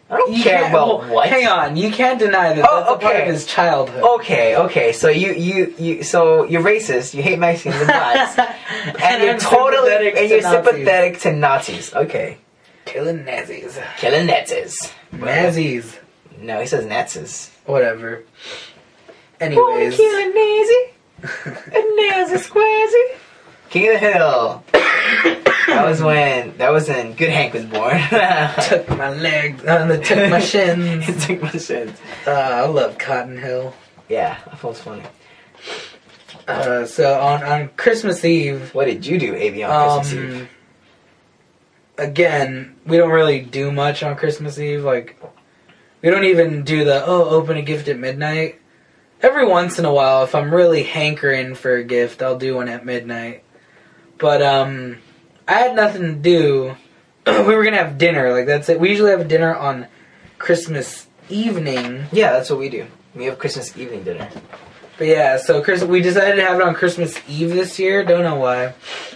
I don't You care can't- about well, what. Hang on, you can't deny that Oh, that's a part okay. of his childhood. Okay, okay. So you, you, you, so you're racist. You hate Mexicans and blacks, and, And you're I'm totally sympathetic and to you're Nazis. sympathetic to Nazis. Okay, Killing Nazis. killing Nazis. Nazis. No, he says Nazis. Whatever. Anyways. killing Nazi, a Nazi squazzy. King of the Hill. That was when that was when Good Hank was born. Took my legs, and they took my shins. It took my shins. Uh, I love Cotton Hill. Yeah, that was funny. Uh, so on, on Christmas Eve, What did you do, A B, on Christmas Eve? um, again, we don't really do much on Christmas Eve. Like, we don't even do the, oh, open a gift at midnight. Every once in a while, if I'm really hankering for a gift, I'll do one at midnight. But, um, I had nothing to do. We were gonna have dinner, like, that's it. We usually have dinner on Christmas evening. Yeah, that's what we do. We have Christmas evening dinner. But yeah, so Chris, we decided to have it on Christmas Eve this year. Don't know why.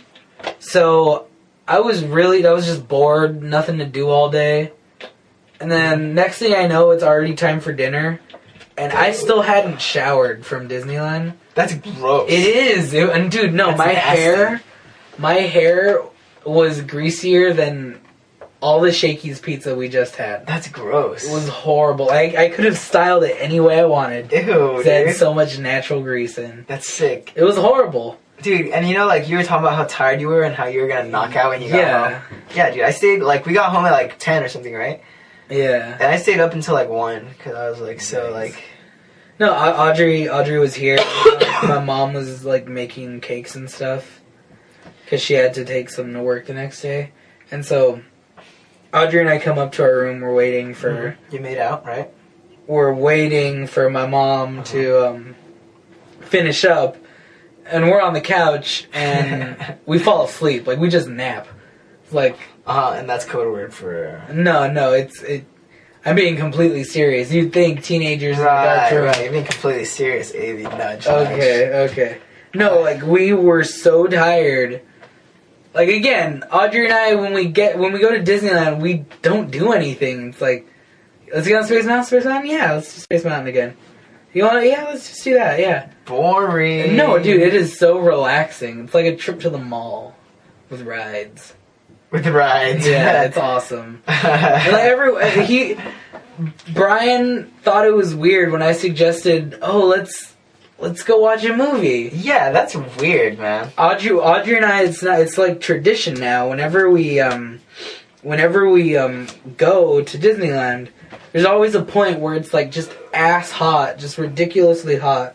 So I was really, I was just bored, nothing to do all day. And then next thing I know, it's already time for dinner. And I still hadn't showered from Disneyland. That's gross. It is. It, and dude, no, That's my nasty. hair, my hair was greasier than all the Shakey's pizza we just had. That's gross. It was horrible. I, I could have styled it any way I wanted. Ew, It had dude. so much natural grease in. That's sick. It was horrible. Dude, and you know, like, you were talking about how tired you were and how you were gonna knock out when you got Yeah. home. Yeah, dude, I stayed, like, we got home at, like, ten or something, right? Yeah. And I stayed up until, like, one, because I was, like, so, like... No, Au- Audrey Audrey was here. My mom was, like, making cakes and stuff. Because she had to take some to work the next day. And so, Audrey and I come up to our room. We're waiting for... You made out, right? We're waiting for my mom to um, finish up. And we're on the couch, and we fall asleep. Like, we just nap. It's like... Uh-huh, and that's code word for... No, no, it's... it. I'm being completely serious. You'd think teenagers in a dark Right, room... right, you're being completely serious, A V, nudge, Okay, okay. No, like, we were so tired. Like, again, Audrey and I, when we get when we go to Disneyland, we don't do anything. It's like, let's get on Space Mountain, Space Mountain? Yeah, let's do Space Mountain again. You want to? Yeah, let's just do that, yeah. Boring. No, dude, it is so relaxing. It's like a trip to the mall with rides. With the rides. Yeah, it's awesome. And like every, he, Brian thought it was weird when I suggested, oh, let's... Let's go watch a movie. Yeah, that's weird, man. Audrey, Audrey and I, it's not. It's like tradition now. Whenever we, um, whenever we um go to Disneyland, there's always a point where it's like just ass hot, just ridiculously hot.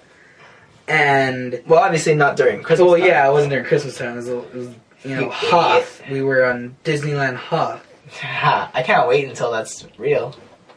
And Well, obviously not during Christmas well, time. yeah, it wasn't during Christmas time. It was, it was you know You Hoth. We were on Disneyland Hoth. Ha, I can't wait until that's real.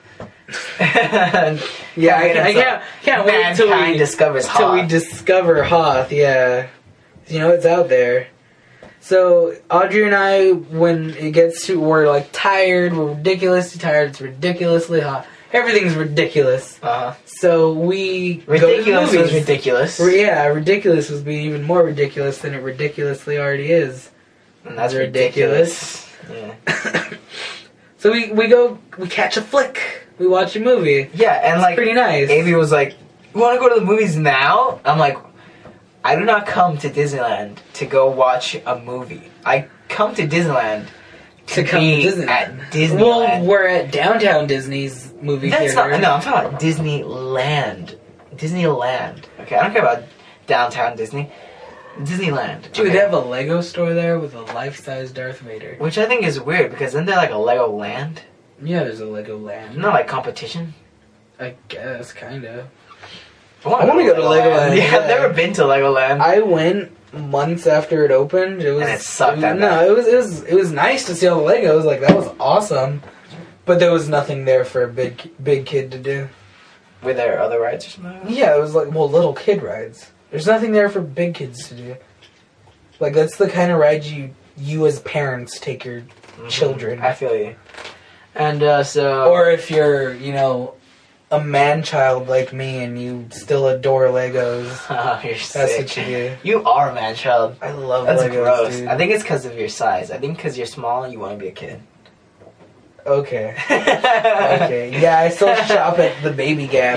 Yeah, I, I can't can't wait until Mankind we discovers Till we Hoth. discover Hoth, yeah. You know, it's out there. So, Audrey and I, when it gets to, we're like tired, we're ridiculously tired, it's ridiculously hot. Everything's ridiculous. Uh-huh. So, we Ridiculous go to the was movies. ridiculous. Re- Yeah, ridiculous was being even more ridiculous than it ridiculously already is. And that's ridiculous. ridiculous. Yeah. So, we, we go, we catch a flick. We watch a movie. Yeah, and It's like, pretty nice. Avy was like, you want to go to the movies now? I'm like, I do not come to Disneyland to go watch a movie. I come to Disneyland to, To come be to Disneyland. at Disneyland. Well, we're at Downtown Disney's movie That's theater. not, no, I'm talking about Disneyland. Disneyland. Okay, I don't care about downtown Disney. Disneyland. Dude, okay? they have a Lego store there with a life-size Darth Vader. Which I think is weird, because isn't there like a Lego land? Yeah, there's a Lego land. Isn't there like competition? I guess, kind of. wanna I wanna go to Legoland, Yeah, I've yeah. never been to Legoland. I went months after it opened. It was And it sucked, was- I no, bet. it was it was it was nice to see all the Legos. Like that was awesome, but there was nothing there for a big big kid to do. Were there other rides or something? Yeah, it was like well, little kid rides. There's nothing there for big kids to do. Like that's the kind of ride you you as parents take your Mm-hmm. children. I feel you. And uh, so. Or if you're, you know, a man-child like me and you still adore Legos, Oh, you're that's sick. what you do. You are a man child. I love That's Legos, gross. dude. I think it's because of your size. I think because you're small, you want to be a kid. Okay. Okay. Yeah, I still shop at the Baby Gap.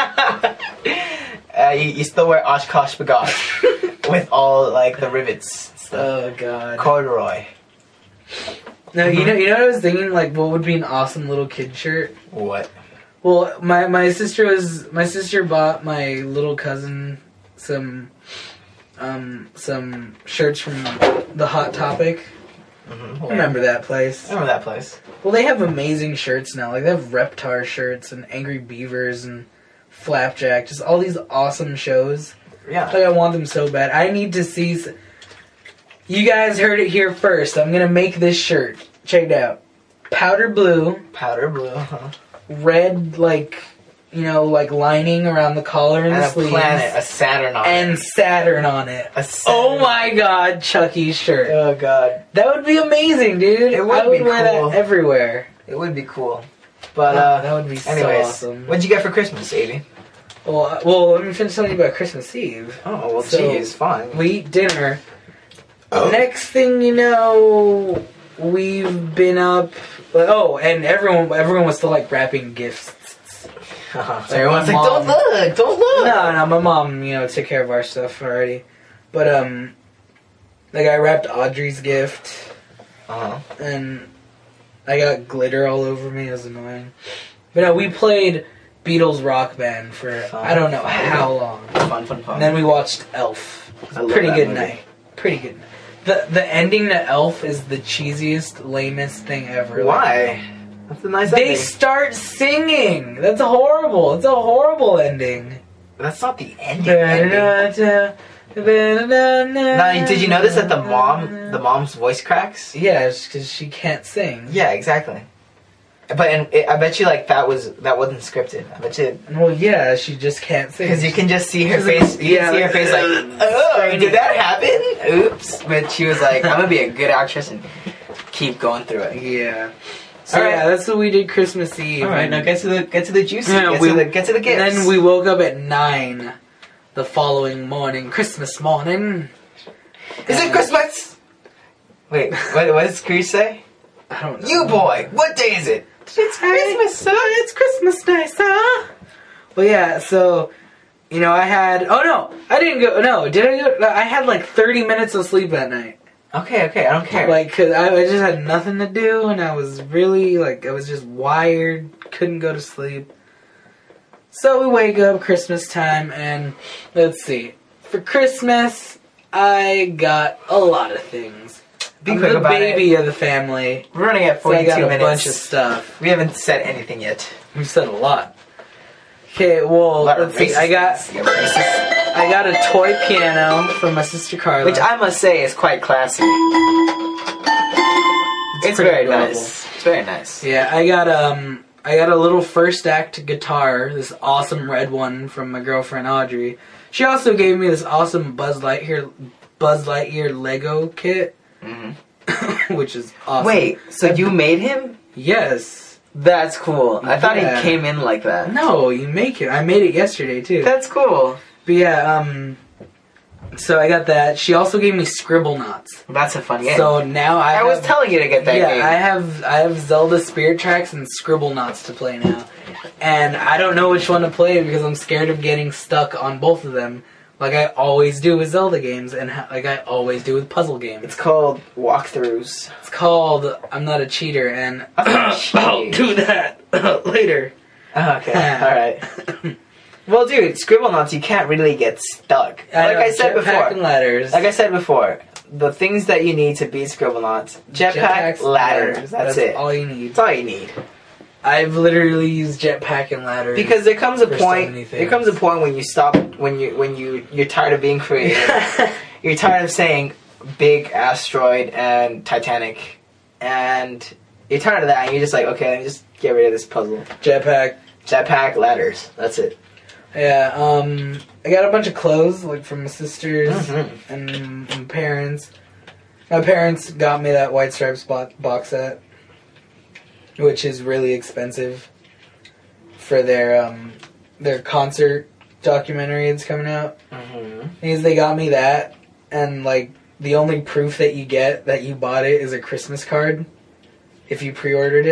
uh, you, you still wear Oshkosh bagosh with all like the rivets. And stuff. Oh god. Corduroy. No, you know, you know what I was thinking. Like, what would be an awesome little kid shirt? What? Well, my my sister was my sister bought my little cousin some um some shirts from the Hot Topic. Mm-hmm. I remember that place. I remember that place. Well, they have amazing shirts now. Like, they have Reptar shirts and Angry Beavers and Flapjack. Just all these awesome shows. Yeah. Like, I want them so bad. I need to see... S- you guys heard it here first. I'm gonna make this shirt. Check it out. Powder blue. Powder blue, huh? Red, like, you know, like lining around the collar and, And the a sleeves. planet, a Saturn on and it. Saturn on it. A Saturn. Oh my god, Chucky's shirt. Oh god. That would be amazing, dude. It would I would be wear cool. that everywhere. It would be cool. But, Oh, uh... that would be so anyways, awesome. what'd you get for Christmas, Avi? Well, uh, well, let me finish telling you about Christmas Eve. Oh, well, So, geez, fine. We eat dinner. Oh. Next thing you know, we've been up. Oh, and everyone, everyone was still like wrapping gifts. Uh-huh. So Like, everyone's my like, don't mom- look, don't look! No, no, my mom, you know, took care of our stuff already. But um, like I wrapped Audrey's gift, Uh-huh. and I got glitter all over me. It was annoying. But no, we played Beatles Rock Band for Fun. I don't know how long. Fun, fun, fun. And then we watched Elf. I love Pretty that good movie. night. Pretty good night. The the ending to Elf is the cheesiest, lamest thing ever. Why? That's a nice They ending. start singing. That's horrible. It's a horrible ending. That's not the ending. ending. Now, did you notice that the mom, the mom's voice cracks? Yeah, because she can't sing. Yeah, exactly. But and it, I bet you like that was that wasn't scripted. I bet you Well, yeah, she just can't sing. because you can just see her She's like, face. You yeah, can see her like, face like, oh, did that happen? Oops. But she was like, I'm gonna be a good actress and keep going through it. Yeah. So All right. yeah, that's what we did Christmas Eve. All right, now get to the get to the juicy. Yeah, get we- to the get to the gifts. And then we woke up at nine the following morning, Christmas morning. Is it Christmas? Wait, what, what does Scrooge say? I don't know. You boy, what day is it? It's Christmas, sir. It's Christmas Day, sir. Well, yeah, so, you know, I had... Oh, no. I didn't go... No, did I go... I had, like, thirty minutes of sleep that night. Okay, okay, I don't care. Like, cause I, I just had nothing to do, and I was really, like, I was just wired. Couldn't go to sleep. So we wake up Christmas time, and let's see. For Christmas, I got a lot of things. Be I'm quick the about baby of the family. We're running at So I forty-two got a minutes. bunch of stuff. We haven't said anything yet. We said a lot. Okay, well, A lot of let's see. I got racist things. Yeah, racist. I got a toy piano from my sister Carla. Which I must say is quite classy. It's, pretty very adorable. nice. It's very nice. Yeah, I got um I got a little first act guitar, this awesome red one from my girlfriend Audrey. She also gave me this awesome Buzz Lightyear Buzz Lightyear Lego kit, Mm-hmm. which is awesome. Wait, so you made him? Yes. That's cool. I thought Yeah. he came in like that. No, you make it. I made it yesterday too. That's cool. But yeah, um so I got that. She also gave me Scribble Knots. That's a fun game. So now I I have, was telling you to get that yeah, game. I have I have Zelda Spirit Tracks and Scribble Knots to play now, and I don't know which one to play because I'm scared of getting stuck on both of them, like I always do with Zelda games and ha- like I always do with puzzle games. It's called walkthroughs. It's called I'm Not a Cheater, and I'll do that later. Okay, alright. Well, dude, Scribblenauts, you can't really get stuck. I like know, I said jetpack before. and ladders. Like I said before, the things that you need to beat Scribblenauts, jetpack, Jetpacks, ladders. That's, it. all you need. That's all you need. I've literally used jetpack and ladders. Because there comes a For so point. many There comes a things. point when you stop. When you when you you're tired of being creative. You're tired of saying big asteroid and Titanic, and you're tired of that. And you're just like, okay, let me just get rid of this puzzle. jetpack. Jetpack, ladders. That's it. Yeah, um, I got a bunch of clothes, like, from my sisters Mhm. and my parents. My parents got me that White Stripes bo- box set, which is really expensive for their, um, their concert documentary that's coming out. Mm-hmm. Because they got me that, and, like, the only proof that you get that you bought it is a Christmas card, if you pre-ordered it.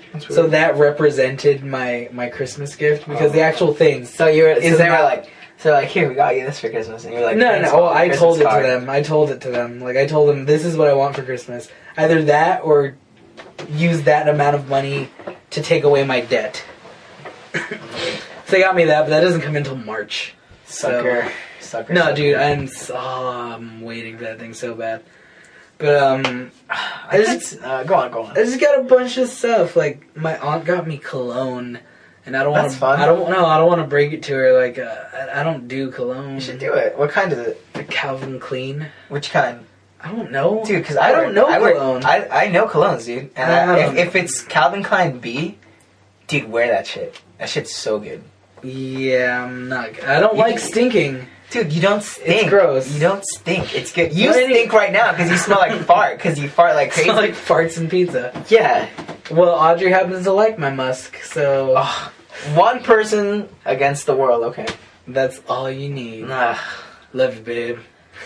That's So weird. that represented my my Christmas gift because Oh. the actual thing. So you were, Is so they were that- like, so like, here, we got you this for Christmas. And you're like, No, thanks, no. Oh, Mom, I Christmas told it card. to them. I told it to them. Like I told them, this is what I want for Christmas. Either that or use that amount of money to take away my debt. So they got me that, but that doesn't come until March. Sucker. Sucker. No, sucker. dude, I'm so, oh, I'm waiting for that thing so bad. But um, I just, uh, go on, go on. I just got a bunch of stuff. Like my aunt got me cologne, and I don't want That's to. fun. I don't no, I don't want to break it to her. Like uh, I, I don't do cologne. You should do it. What kind is it? The Calvin Klein. Which kind? I don't know, Dude, because I I, don't wear- know I wear- cologne. I, I know colognes, dude. And I I, don't if, if know. it's Calvin Klein B, dude, wear that shit. That shit's so good. Yeah, I'm not. I don't You- like stinking. Dude, you don't stink. It's gross. You don't stink. It's good. You What do you- stink right now because you smell like fart. Because you fart like I crazy. smell like farts and pizza. Yeah. Well, Audrey happens to like my musk, so Ugh. One person against the world. Okay. that's all you need. Ugh. Love you, babe.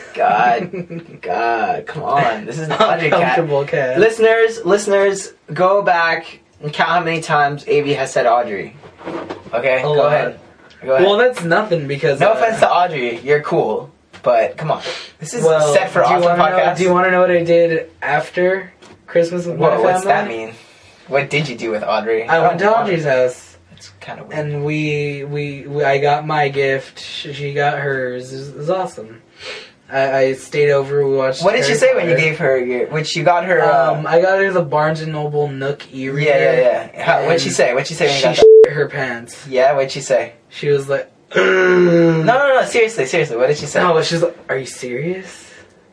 God. God. Come on. This is not Audrey Cat. Uncomfortable cat. Listeners, listeners, go back and count how many times A B has said Audrey. Okay? A Go lot. ahead. Go ahead. Well, that's nothing because No uh, offense to Audrey, you're cool, but come on. This is well, set for do you awesome wanna know- podcast. Do you want to know what I did after Christmas with my Whoa, family? what's that mean? What did you do with Audrey? I went to don't Audrey's wanna- house, It's kind of weird. and we, we we I got my gift. She she got hers. It was, it was awesome. I, I stayed over. We watched. What did she Harry say when you Potter. gave her your? Which you got her? Uh, Um, I got her the Barnes and Noble Nook e-reader. yeah, yeah, yeah. How, what'd she and say? What'd she say when you She got that? shit her pants. Yeah, what'd she say? She was like, No, no, no. Seriously, seriously. What did she say? no, she's like, are you serious?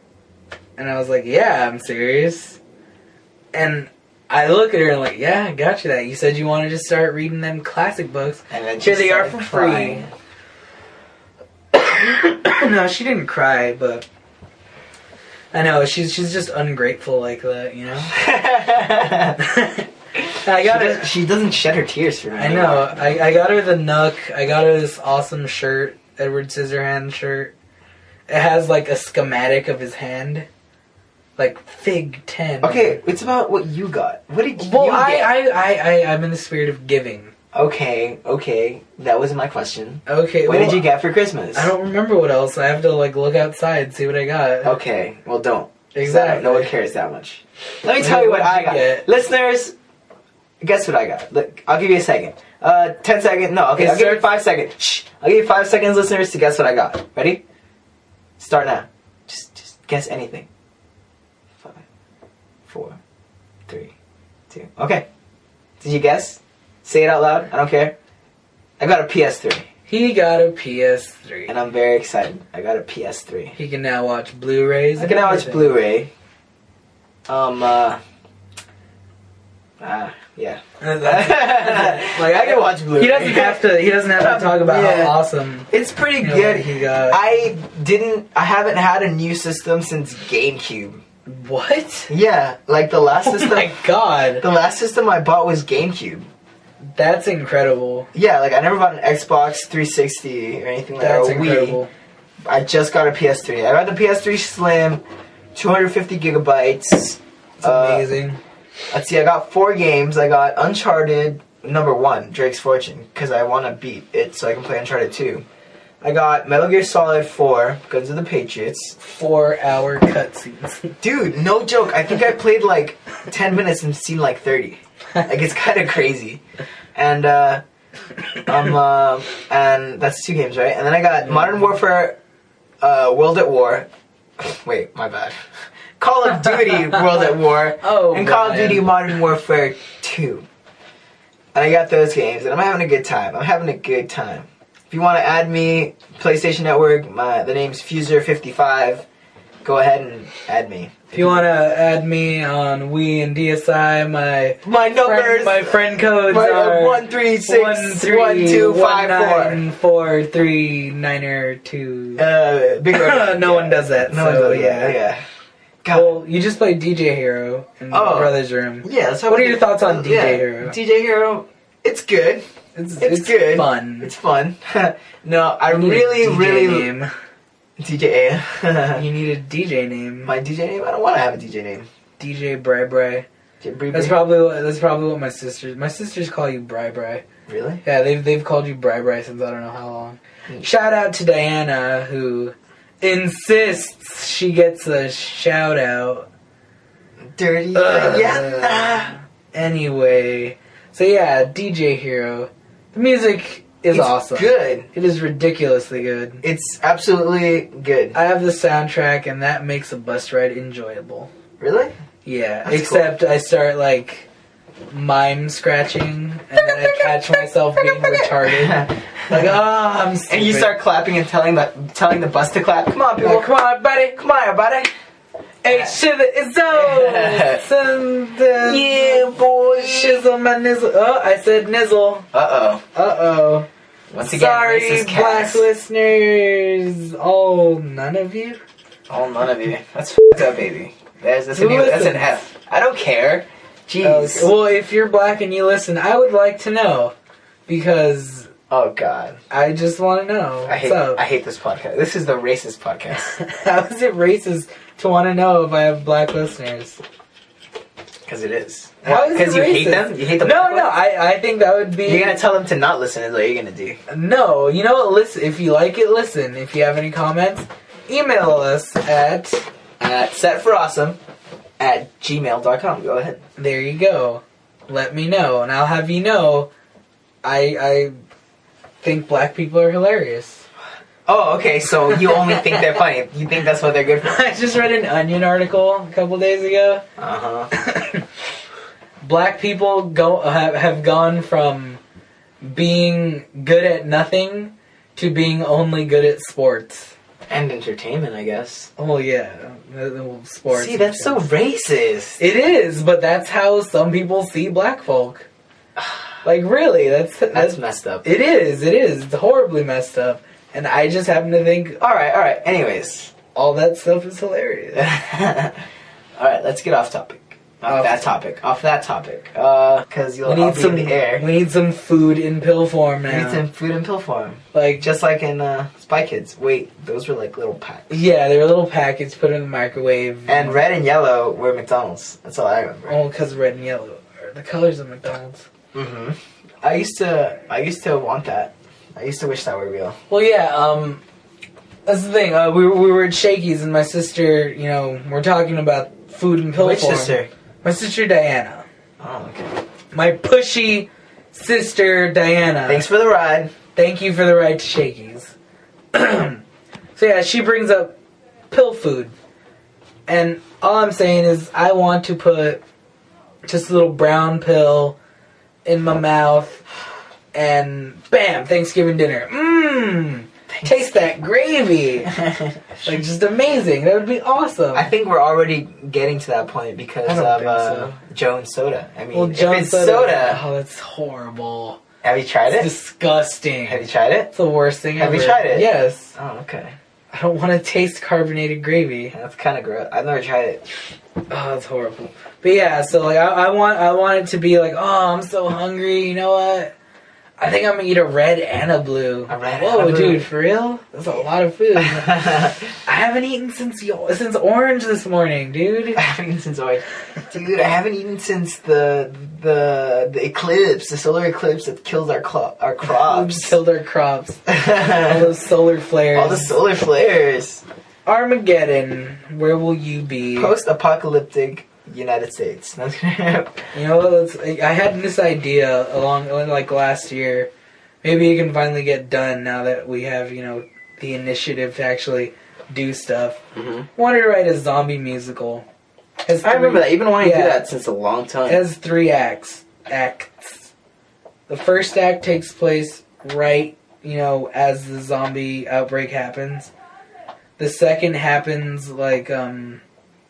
And I was like, yeah, I'm serious. And I look at her and like, yeah, I got you that. You said you wanted to start reading them classic books. And then she Here they are started for free. crying. No, she didn't cry, but I know she's she's just ungrateful like that, you know. I got she, it. does, she doesn't shed her tears for me. I know. I, I got her the Nook. I got her this awesome shirt, Edward Scissorhands shirt. It has like a schematic of his hand, like Fig ten. Okay, it's about what you got. What did you Well, get? I, I, I, I, I'm in the spirit of giving. Okay, okay. That wasn't my question. Okay. What well, did you get for Christmas? I don't remember what else. I have to like look outside and see what I got. Okay, well, don't. 'Cause Exactly. No one cares that much. Let me What tell you what did I you got. get? Listeners, guess what I got? Look, I'll give you a second. Uh, ten seconds. No, okay, Okay, I'll give you start- five seconds. Shh. I'll give you five seconds, listeners, to guess what I got. Ready? Start now. Just, just guess anything. Five, four, three, two. Okay. Did you guess? Say it out loud. I don't care. I got a P S three, He got a P S three. and I'm very excited. I got a P S three. He can now watch Blu-rays. I and can now watch everything. Blu-ray. Um, uh... Ah, yeah. like I can watch Blu-ray. He doesn't have to. He doesn't have to talk about Yeah. how awesome. It's pretty You know, good. what he got. I didn't... I haven't had a new system since GameCube. What? Yeah, like the last Oh system... my god, The last system I bought was GameCube. that's incredible. Yeah, like I never bought an Xbox three sixty or anything like that. That's or a Wii. incredible. I just got a P S three. I got the P S three Slim, two hundred fifty gigabytes. It's Uh, amazing. Let's see, I got four games. I got Uncharted number one, Drake's Fortune, because I want to beat it so I can play Uncharted two. I got Metal Gear Solid four, Guns of the Patriots. Four-hour cutscenes. Dude, no joke. I think I played like ten minutes and seen like thirty. Like it's kind of crazy. And uh, um, uh, and that's two games, right? And then I got Modern Warfare, uh, World at War. Wait, my bad. Call of Duty World at War. Oh, and Call of Brian. Duty Modern Warfare two. And I got those games, and I'm having a good time. I'm having a good time. If you want to add me, PlayStation Network, my the name's Fuser fifty-five. Go ahead and add me. If you want to add me on Wii and D S I, my My numbers. friend, my friend codes My, uh, are one three six one three one two five one four. nine four three niner two. Uh, big No one does that. No so, one does yeah. that. Yeah. God. Well, you just played D J Hero in Oh. my brother's room. Yeah. That's how What we are your do- thoughts on D J yeah. Hero? D J Hero. It's good. It's, It's, good. fun. It's fun. No, I You need a really, D J really name. D J A. You need a D J name. My D J name? I don't want to have a D J name. D J Bray Bray. J- Bree That's Bree? probably what, that's probably what my sisters my sisters call you Bri Bri. Really? Yeah, they've they've called you Bri Bri since I don't know how long. Mm. Shout out to Diana who insists she gets a shout out. Dirty Uh, Diana. Anyway, so yeah, D J Hero. The music is It's awesome. good. It is ridiculously good. It's absolutely good. I have the soundtrack, and that makes a bus ride enjoyable. Really? Yeah, That's except I start like mime scratching, and then I catch myself being retarded. Like, oh, I'm stupid. And you start clapping and telling the telling the bus to clap. Come on, people. Like, come on, buddy. Come on, everybody. Hey, shiver, it's so. Some, uh, Yeah, boy. Shizzle my nizzle. Oh, I said nizzle. Uh oh. Uh oh. Once again, Sorry, racist black cats. listeners. Oh, none of you? Oh, none of you. That's f***ed up, baby. That's, that's, a Who new, that's an listens? F. I don't care. Jeez. Okay. Well, if you're black and you listen, I would like to know. Because Oh, God. I just want to know. I What's hate, up? I hate this podcast. This is the racist podcast. How is it racist to want to know if I have black listeners? Because it is. How is it Because you hate racist? them? You hate them? No, no, I, I think that would be... You're going to tell them to not listen is what you're going to do. No, you know what? Listen, if you like it, listen. If you have any comments, email us at... At setforawesome at gmail dot com. Go ahead. There you go. Let me know, and I'll have you know I I think black people are hilarious. Oh, okay, so you only think they're funny. You think that's what they're good for? I just read an Onion article a couple days ago. Uh-huh. Black people go have, have gone from being good at nothing to being only good at sports. And entertainment, I guess. Oh yeah, uh, sports. See, that's so racist. It is, but that's how some people see black folk. Like really, that's That's that's messed up. it is. It is. It's horribly messed up, and I just happen to think Alright, alright. Anyways. all that stuff is hilarious. Alright, let's get off topic. Off Off- that topic. Off that topic. Uh, cause you'll We I'll need be some. in the air. We need some food in pill form We now. need some food in pill form. Like Just like in uh, Spy Kids. Wait, those were like little packs. yeah, they're a little package put in the microwave. And red and yellow were McDonald's. That's all I remember. Oh, because red and yellow are the colors of McDonald's. Mm-hmm. I used to. I used to want that. I used to wish that were real. Well, yeah. Um, that's the thing. Uh, we were- we were at Shakey's, and my sister, you know, we're talking about food in pill Which form. sister? My sister Diana. Oh, okay. My pushy sister Diana. Thanks for the ride. Thank you for the ride to Shakey's. So yeah, she brings up pill food. And all I'm saying is I want to put just a little brown pill in my mouth and bam, Thanksgiving dinner. Mmm. Taste that gravy. Like just amazing. That would be awesome. I think we're already getting to that point because I don't of think uh, so. Jones Soda. I mean, well, if Jones it's soda. soda, Oh, that's horrible. have you tried It's it? disgusting. Have you tried it? It's the worst thing Have ever. you tried it? Yes. Oh, okay. I don't want to taste carbonated gravy. That's kind of gross. I've never tried it. Oh, that's horrible. But yeah, so like I, I want I want it to be like, oh, I'm so hungry. You know what? I think I'm gonna eat a red and a blue. A red Whoa, and a blue. dude, for real? That's a lot of food. I haven't eaten since yo- since orange this morning, dude. I haven't eaten since orange. Dude, I haven't eaten since the the the eclipse, the solar eclipse that kills our clo- our crops. Killed our crops. All those solar flares. All the solar flares. Armageddon. Where will you be? Post-apocalyptic United States. You know, let's, I had this idea along like last year. Maybe it can finally get done now that we have, you know, the initiative to actually do stuff. Mhm. Wanted to write a zombie musical. Has I remember three- that. You've been wanting to yeah. do that since a long time. It has three acts. Acts. The first act takes place right, you know, as the zombie outbreak happens. The second happens like um.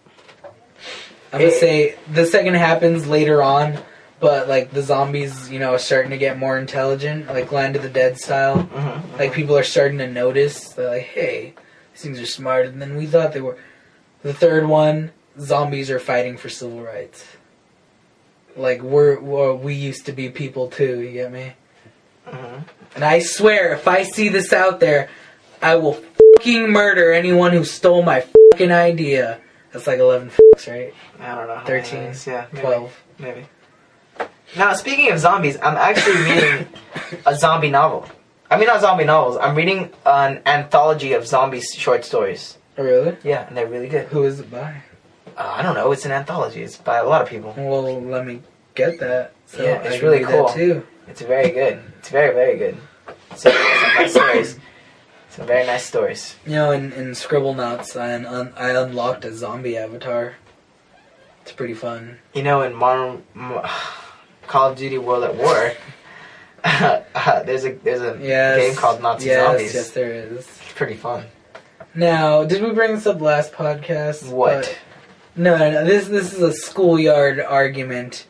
I'm gonna It- say the second happens later on, but like the zombies, you know, are starting to get more intelligent, like Land of the Dead style. Mhm. Like people are starting to notice. They're like, "Hey, these things are smarter than we thought they were." The third one, zombies are fighting for civil rights. Like we're, we're we used to be people too. You get me? Mhm. And I swear, if I see this out there, I will fucking murder anyone who stole my fucking idea. That's like eleven fucks, right? I don't know. how thirteen, many it is. Yeah, maybe, twelve. maybe. Now, speaking of zombies, I'm actually reading a zombie novel. I mean, not zombie novels. I'm reading an anthology of zombie short stories. Oh, really? Yeah, and they're really good. Who is it by? Uh, I don't know. It's an anthology. It's by a lot of people. Well, let me get that. So Yeah, I it's can really read cool. That too. It's very good. It's very, very good. So, some nice stories. Some very nice stories. You know, in, in Scribble Nuts, I, un- I unlocked a zombie avatar. It's pretty fun. You know, in modern Call of Duty World at War, uh, uh, there's a there's a Yes. game called Nazi yes, Zombies. Yes, there is. It's pretty fun. Now, did we bring this up last podcast? What? But- no, no, no. This this is a schoolyard argument.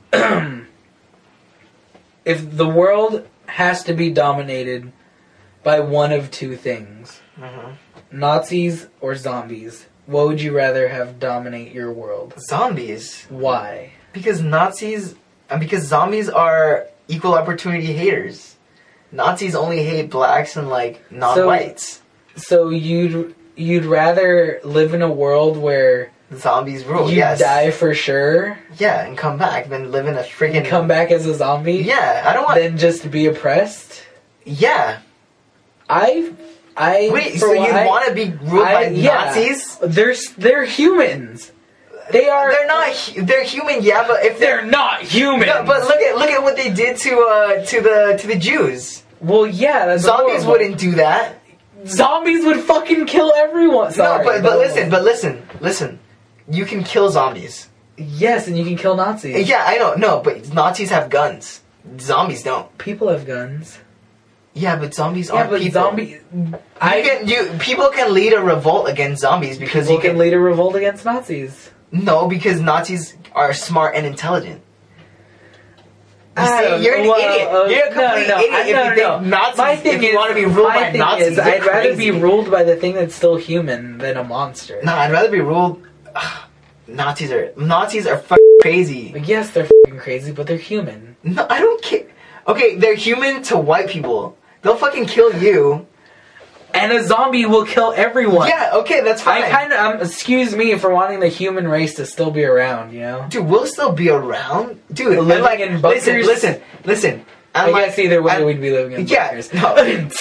If the world has to be dominated by one of two things, Mm-hmm. Nazis or zombies, what would you rather have dominate your world? Zombies. Why? Because Nazis, and because zombies are equal opportunity haters. Nazis only hate blacks and like non-whites. So you'd you'd rather live in a world where Zombies rule. you yes. die for sure, Yeah, and come back than live in a friggin' and come back as a zombie, Yeah, I don't want. than just be oppressed? yeah. I I Wait, for so you what- want to be ruled I- by yeah. Nazis? They're they're humans. They are. They're not. hu- They're human, yeah, but if they're, They're not human. no, but look at look at what they did to uh to the to the Jews. well, yeah, that's Zombies horrible. wouldn't do that. Zombies would fucking kill everyone. Sorry, no, but but that listen, was- but listen, listen. You can kill zombies. yes, and you can kill Nazis. Yeah, I know. No, but Nazis have guns. Zombies don't. People have guns. Yeah, but zombies Yeah, aren't but people. zombie. You I can, you people can lead a revolt against zombies because people you can, can lead a revolt against Nazis. no because Nazis are smart and intelligent. You I see, don't- you're an well, idiot. uh, You're a no, complete no, idiot I- if no, you no, think no. Nazis. My thing if you is, want to be ruled my by thing Nazis, is, you're I'd rather be crazy. ruled by the thing that's still human than a monster. No, I'd rather be ruled. Ugh, Nazis are Nazis are fucking crazy. Like, yes, they're fucking crazy, but they're human. No, I don't care. Okay, they're human to white people. They'll fucking kill you. And a zombie will kill everyone. Yeah, okay, that's fine. I kind of, um, excuse me for wanting the human race to still be around, you know? Dude, we'll still be around, dude. And Living like, in listen, bunkers? listen, listen. I I'm like, guess either way I'm- we'd be living in yeah, bunkers. no.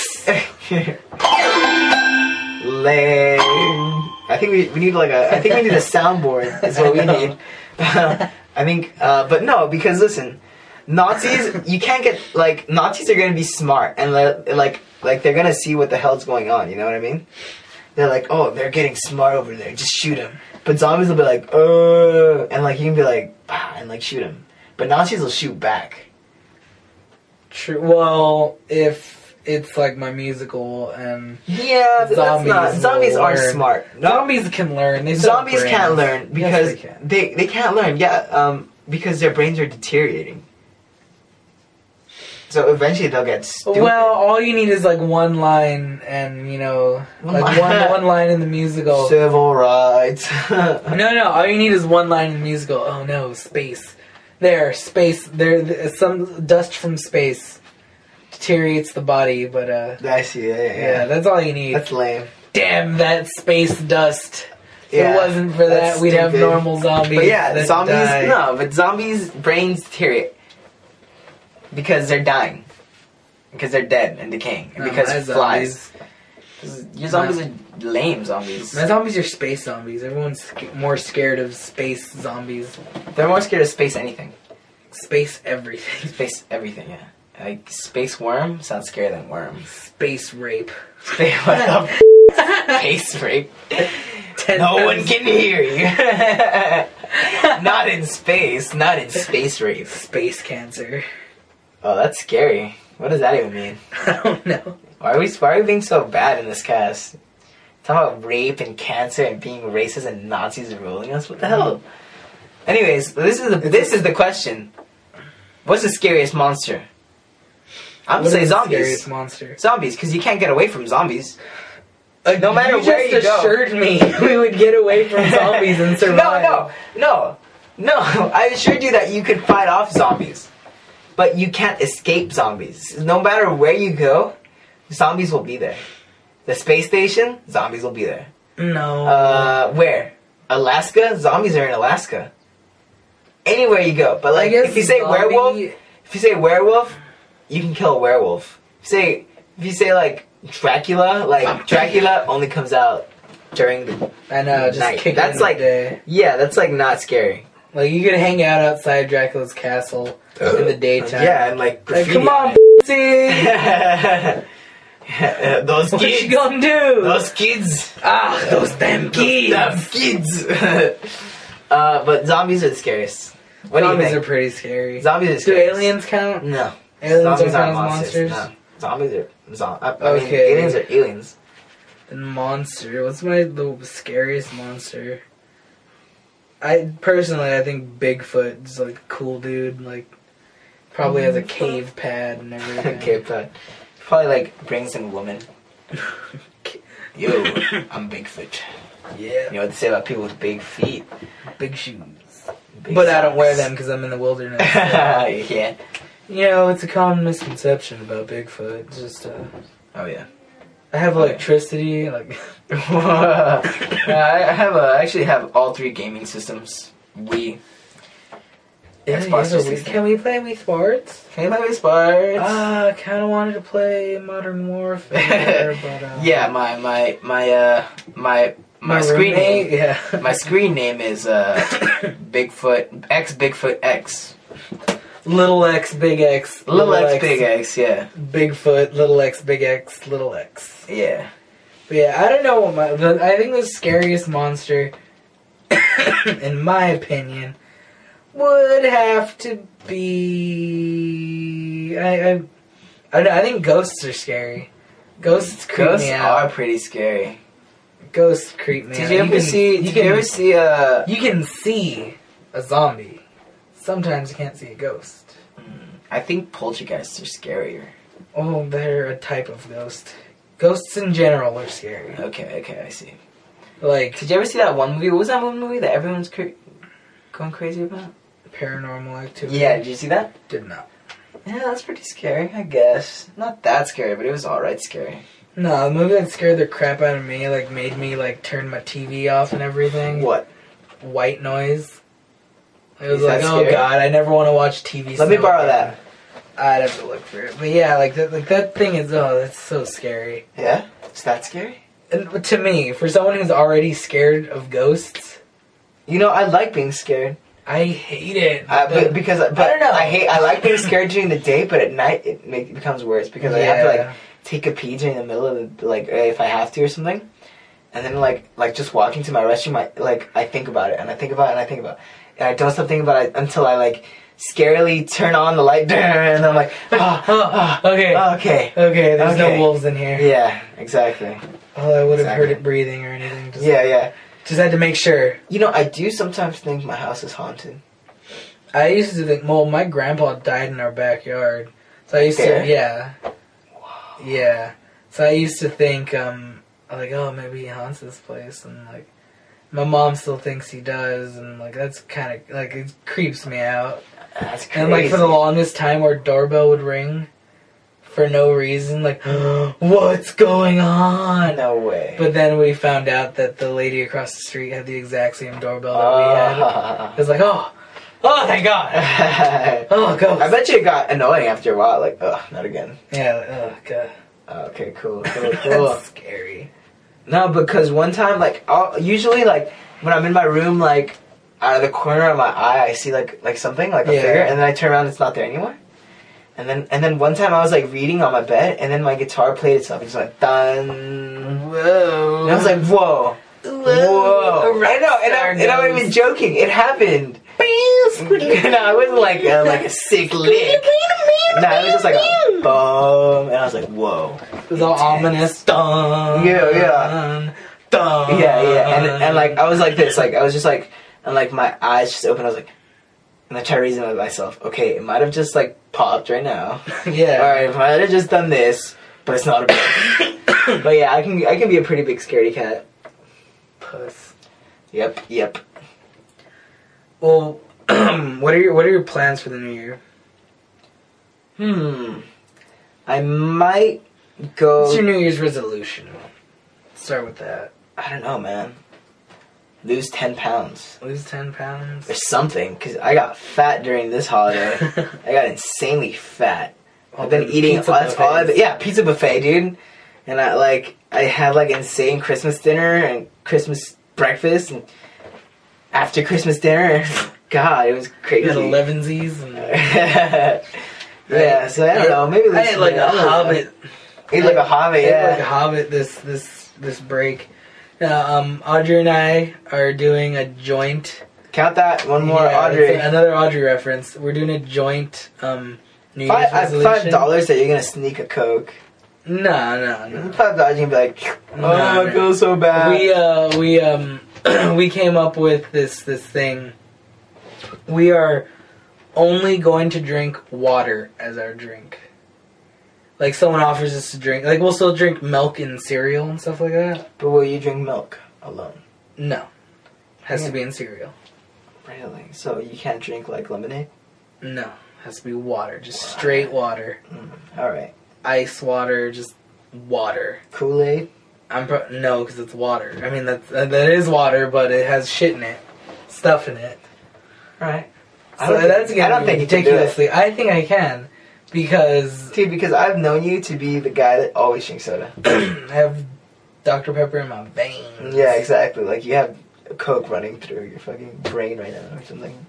Lame. I think we, we need like a. I think we need a soundboard. Is what we I know. need. I think, uh, but no, because listen, Nazis. You can't get like Nazis are gonna be smart and li- like like they're gonna see what the hell's going on. You know what I mean? They're like, oh, they're getting smart over there. Just shoot them. But zombies will be like, uh, and like you can be like, bah, and like shoot them. But Nazis will shoot back. True. Well, if it's like my musical and Yeah, but Zombies that's not. Zombies will aren't learn. smart. No, zombies can learn. They still have zombies can't brains. learn because yes, they, can. they they can't learn. Yeah, um, because their brains are deteriorating. So eventually they'll get stupid. Well, all you need is like one line, and you know, One like line. one one line in the musical. Civil rights. No, no. All you need is one line in the musical. Oh no, space. There, space. There, th- some dust from space deteriorates the body, but uh, I see. Yeah, yeah, yeah, yeah. that's all you need. That's lame. Damn that space dust. If Yeah, it wasn't for that, that's we'd have stupid. normal zombies. But yeah, that zombies. die. No, but zombies' brains deteriorate because they're dying, because they're dead and decaying, and No, because my flies. zombies- 'Cause your zombies are lame zombies. My zombies are space zombies. Everyone's sc- more scared of space zombies. They're more scared of space anything. Space everything. Space everything, yeah. Like space worm sounds scarier than worm. Space rape. Space what the f- space rape. Ten No times- one can hear you. Not in space. Not in space rape. Space cancer. Oh, that's scary. What does that even mean? I don't know. Why are we why are we being so bad in this cast? Talking about rape and cancer and being racist and Nazis ruling us. What the hell? Anyways, this is the this is the question. What's the scariest monster? I'm What gonna say is the zombies. scariest monster? Zombies, because you can't get away from zombies. No matter you where just you go. assured me we would get away from zombies and survive. No, no, no, no. I assured you that you could fight off zombies, but you can't escape zombies. No matter where you go, zombies will be there. The space station, zombies will be there. No. Uh, where? Alaska, zombies are in Alaska. Anywhere you go, but like guess if you say zombie- werewolf, if you say werewolf, you can kill a werewolf. If you say if you say like Dracula, like Dracula only comes out during the I know, just night. kick That's in like the day. yeah, that's like not scary. Like you could hang out outside Dracula's castle in the daytime. Yeah, and like Like, graffiti come on, on pussy! it. Those What kids, you gonna do? those kids, ah, those damn kids. damn kids. uh, but zombies are the scariest. What do you Zombies think? are pretty scary. Zombies are Do scariest. aliens count? No. Aliens Zombies don't aren't count as monsters. monsters? No. Zombies are zom- I, I Okay. mean, aliens are aliens. And monster. What's my the scariest monster? I personally, I think Bigfoot is like a cool dude. Like, probably has a cave pad and everything. Okay, but probably like brings in a woman. Yo, I'm Bigfoot. Yeah. You know what they say about people with big feet? Big shoes. Big But I don't wear socks. them because I'm in the wilderness. Yeah. You know, it's a common misconception about Bigfoot. It's just, uh, Oh yeah. I have electricity. Like, I have a, I actually have all three gaming systems. Wii. yeah, Xbox yeah, three we- sixty. can we play Wii Sports? Can you play with Sparks? Ah, I kind of wanted to play Modern Warfare, but uh, yeah, my my my uh my my, screen roommate, name. yeah, My screen name is uh Bigfoot X Bigfoot X. Little X, Big X, Little X Big X, yeah. Bigfoot, Little X, Big X, Little X. Yeah. But yeah, I don't know what my. The, I think the scariest monster, in my opinion, would have to be. I I, I, don't know, I think ghosts are scary. Ghosts creep Ghosts me out. are pretty scary. Ghosts creep me Did out. you ever can, see You did can, you ever see uh you can see a zombie. Sometimes you can't see a ghost. I think poltergeists are scarier. Oh, they're a type of ghost. Ghosts in general are scary. Okay, okay, I see. Like Did you ever see that one movie? What was that one movie that everyone's cra- going crazy about? Paranormal Activity. Yeah, did you see that? Did not. Yeah, that's pretty scary, I guess. Not that scary, but it was alright scary. No, the movie that scared the crap out of me, like, made me, like, turn my T V off and everything. What? White Noise. It was Is like, that oh scary? god, I never want to watch T V. Let me so borrow bad. that. I'd have to look for it. But yeah, like, that, like that thing is, oh, that's so scary. Yeah? Is that scary? And to me, for someone who's already scared of ghosts, You know, I like being scared. I hate it. I, The- but because but I don't know. I hate. I like being scared during the day, but at night it, make, it becomes worse because I have to Yeah. like take a pee during the middle of the, like if I have to or something, and then like like just walking to my restroom, I like I think about it and I think about it and I think about it, and I don't stop thinking about it until I like scarily turn on the light and I'm like, oh, oh, okay. okay, Okay, there's Okay. no wolves in here. yeah, exactly, Oh, I would have Exactly. heard it breathing or anything. Just, yeah, yeah. Just had to make sure. You know, I do sometimes think my house is haunted. I used to think, well, my grandpa died in our backyard. So I used There? to, yeah. Yeah. So I used to think, um, like, oh, maybe he haunts this place. And, like, my mom still thinks he does. And, like, that's kind of, like, it creeps me out. That's crazy. And, like, for the longest time, our doorbell would ring for no reason. Like, what's going on? No way. But then we found out that the lady across the street had the exact same doorbell that we had. It was like, oh, oh, thank God. Oh, ghost. I bet you it got annoying after a while. Like, ugh, not again. Yeah, oh, God. Okay, cool, cool, cool. That's scary. No, because one time, like, I'll, usually, like, when I'm in my room, like, out of the corner of my eye, I see, like, like something, like a Yeah. figure, and then I turn around, it's not there anymore. And then, and then one time I was, like, reading on my bed, and then my guitar played itself. It just went, dun. Whoa. And I was like, whoa. Whoa. I know, and, I, and I'm not even joking. It happened. No, it wasn't like a, like a sick lick. No, it was just like a boom, and I was like, whoa. It was all ominous. Dun, Yeah, yeah. Dun. Yeah, yeah, and and like I was like this, like I was just like, and like my eyes just opened. I was like, and I tried reasoning with myself. Okay, it might have just like popped right now. Yeah. All right, it might have just done this, but it's not a big. But yeah, I can I can be a pretty big scaredy cat. Puss. Yep, yep. Well, what are your what are your plans for the new year? Hmm. I might go. What's your New Year's resolution? Start with that. I don't know, man. lose ten pounds. Lose ten pounds? Or something, because I got fat during this holiday. I got insanely fat. All I've been the eating, pizza that's all I've been, buffets. yeah, pizza buffet, dude. And I, like, I had, like, insane Christmas dinner and Christmas breakfast and after Christmas dinner. God, it was crazy. You had elevensies and... Yeah, so I don't know, maybe I ate like a hobbit. Ate like a hobbit, I ate yeah. like a hobbit this, this, this break. Uh, um, Audrey and I are doing a joint... Count that, one more, yeah, Audrey. it's another Audrey reference. We're doing a joint um, New Year's Five, I have resolution. five dollars that you're gonna sneak a Coke. No, no, no. Five dollars, you're gonna be like, oh, No, I no. feel so bad. We uh we um we came up with this this thing. We are only going to drink water as our drink. Like someone offers us to drink, like we'll still drink milk and cereal and stuff like that. But will you drink milk alone? No, has Yeah. to be in cereal. Really? So you can't drink like lemonade? No, has to be water, just straight water, Mm, all right. ice water, just water. Kool-Aid? I'm pro- no, because it's water. I mean that that is water, but it has shit in it, stuff in it. All right. I So don't, that's think, I gonna don't be think you can do it. ridiculously. I think I can, because Dude, because I've known you to be the guy that always drinks soda. I have Doctor Pepper in my veins. Yeah, exactly. Like you have a Coke running through your fucking brain right now or something.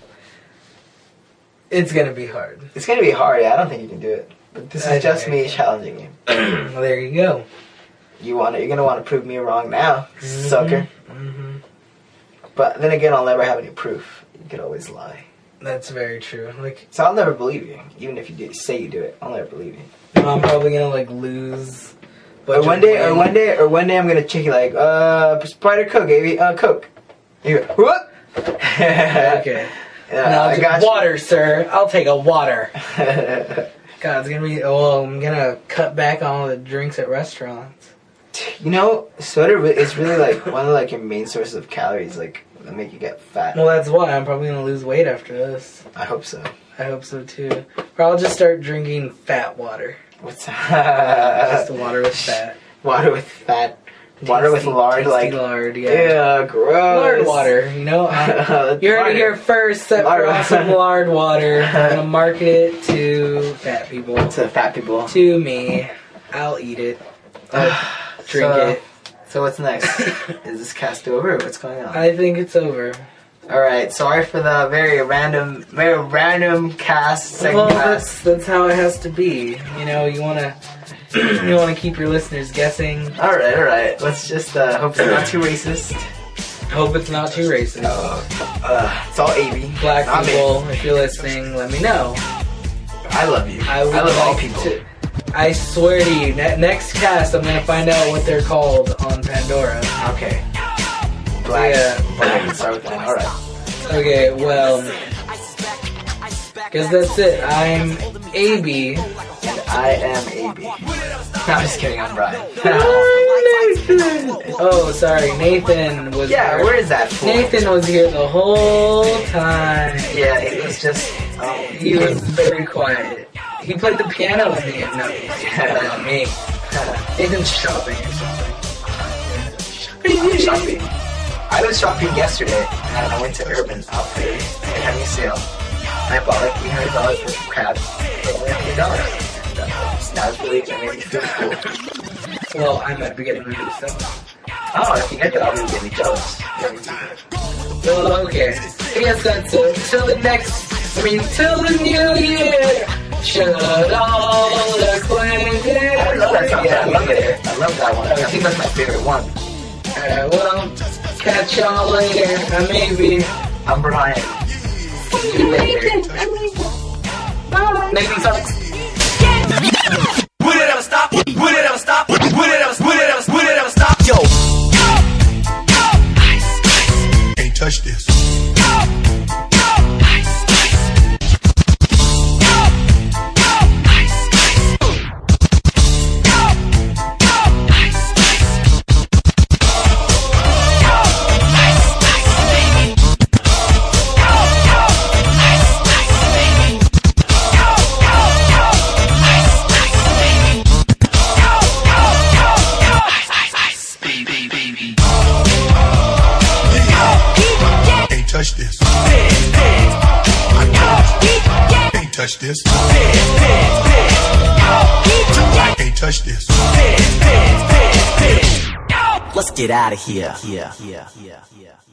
It's gonna be hard. It's gonna be hard. Yeah, I don't think you can do it. But this I is just think I me can. challenging you. Well, there you go. You want it? You're gonna want to prove me wrong now, sucker. Mm-hmm. But then again, I'll never have any proof. You could always lie. That's very true. Like, So I'll never believe you, even if you do, say you do it. I'll never believe you. I'm probably gonna like lose. Or bunch one of day, or weight. one day, or one day, I'm gonna check you like, uh, Sprite or Coke, baby, uh, Coke. You go, what? Okay. Yeah, Now I just got you. water, sir. I'll take a water. God, it's gonna be. Oh, I'm gonna cut back on all the drinks at restaurants. You know, soda re- is really like one of like your main sources of calories, like that make you get fat. Well, that's why I'm probably gonna lose weight after this. I hope so. I hope so too. Or I'll just start drinking fat water. What's Just water with fat. water with fat, water with Tasty- lard, tasty like lard, yeah. yeah, gross. Lard water, you know. I, you heard it here first. Set Lard- for some lard water. I'm gonna market it to fat people. To fat people. To me, I'll eat it. I'll drink so, it. So what's next? Is this cast over? Or what's going on? I think it's over. All right. Sorry for the very random, very random cast. Second Well, cast. that's that's how it has to be. You know, you wanna you wanna keep your listeners guessing. All right. All right. Let's just uh, hope it's not too racist. Hope it's not too racist. Uh, uh, it's all A B. Black Not me. people, if you're listening, let me know. I love you. I I, would love all like people. to- I swear to you, ne- next cast I'm gonna find out what they're called on Pandora. Okay. Black. Yeah. Black. Start with that. All right. Okay, well, guess that's it. I'm A B. And I am A B. I'm just kidding. I'm Brian. Oh, sorry, Nathan was yeah. here. Where is that for? Nathan was here the whole time. Yeah. It was just. Um, He was very quiet. He played the piano with me. No, not me. Nathan's shopping or something. I'm shopping. I was shopping yesterday, and I went to Urban Outfitters. They're having a sale. And I bought like three hundred dollars worth of crabs for only one hundred dollars. That was really, that made me feel cool. Well, I might be getting into stuff. Oh, if you get that, I'll be really jealous. Well, okay. I guess that's it. Till the next, I mean, till the new year. Shut all the clanking. I love that song. Yeah, I love it. I love that one. I think that's my favorite one. Alright, well, catch y'all later. Uh, maybe. I'm Brian. See you later. Nathan sucks. Would it ever stop? Would it ever stop? Would it ever? Would it ever? Would it ever stop? Yo. Can't touch this. touch this. Can't touch this. Let's get out of here. Here, here, here, here.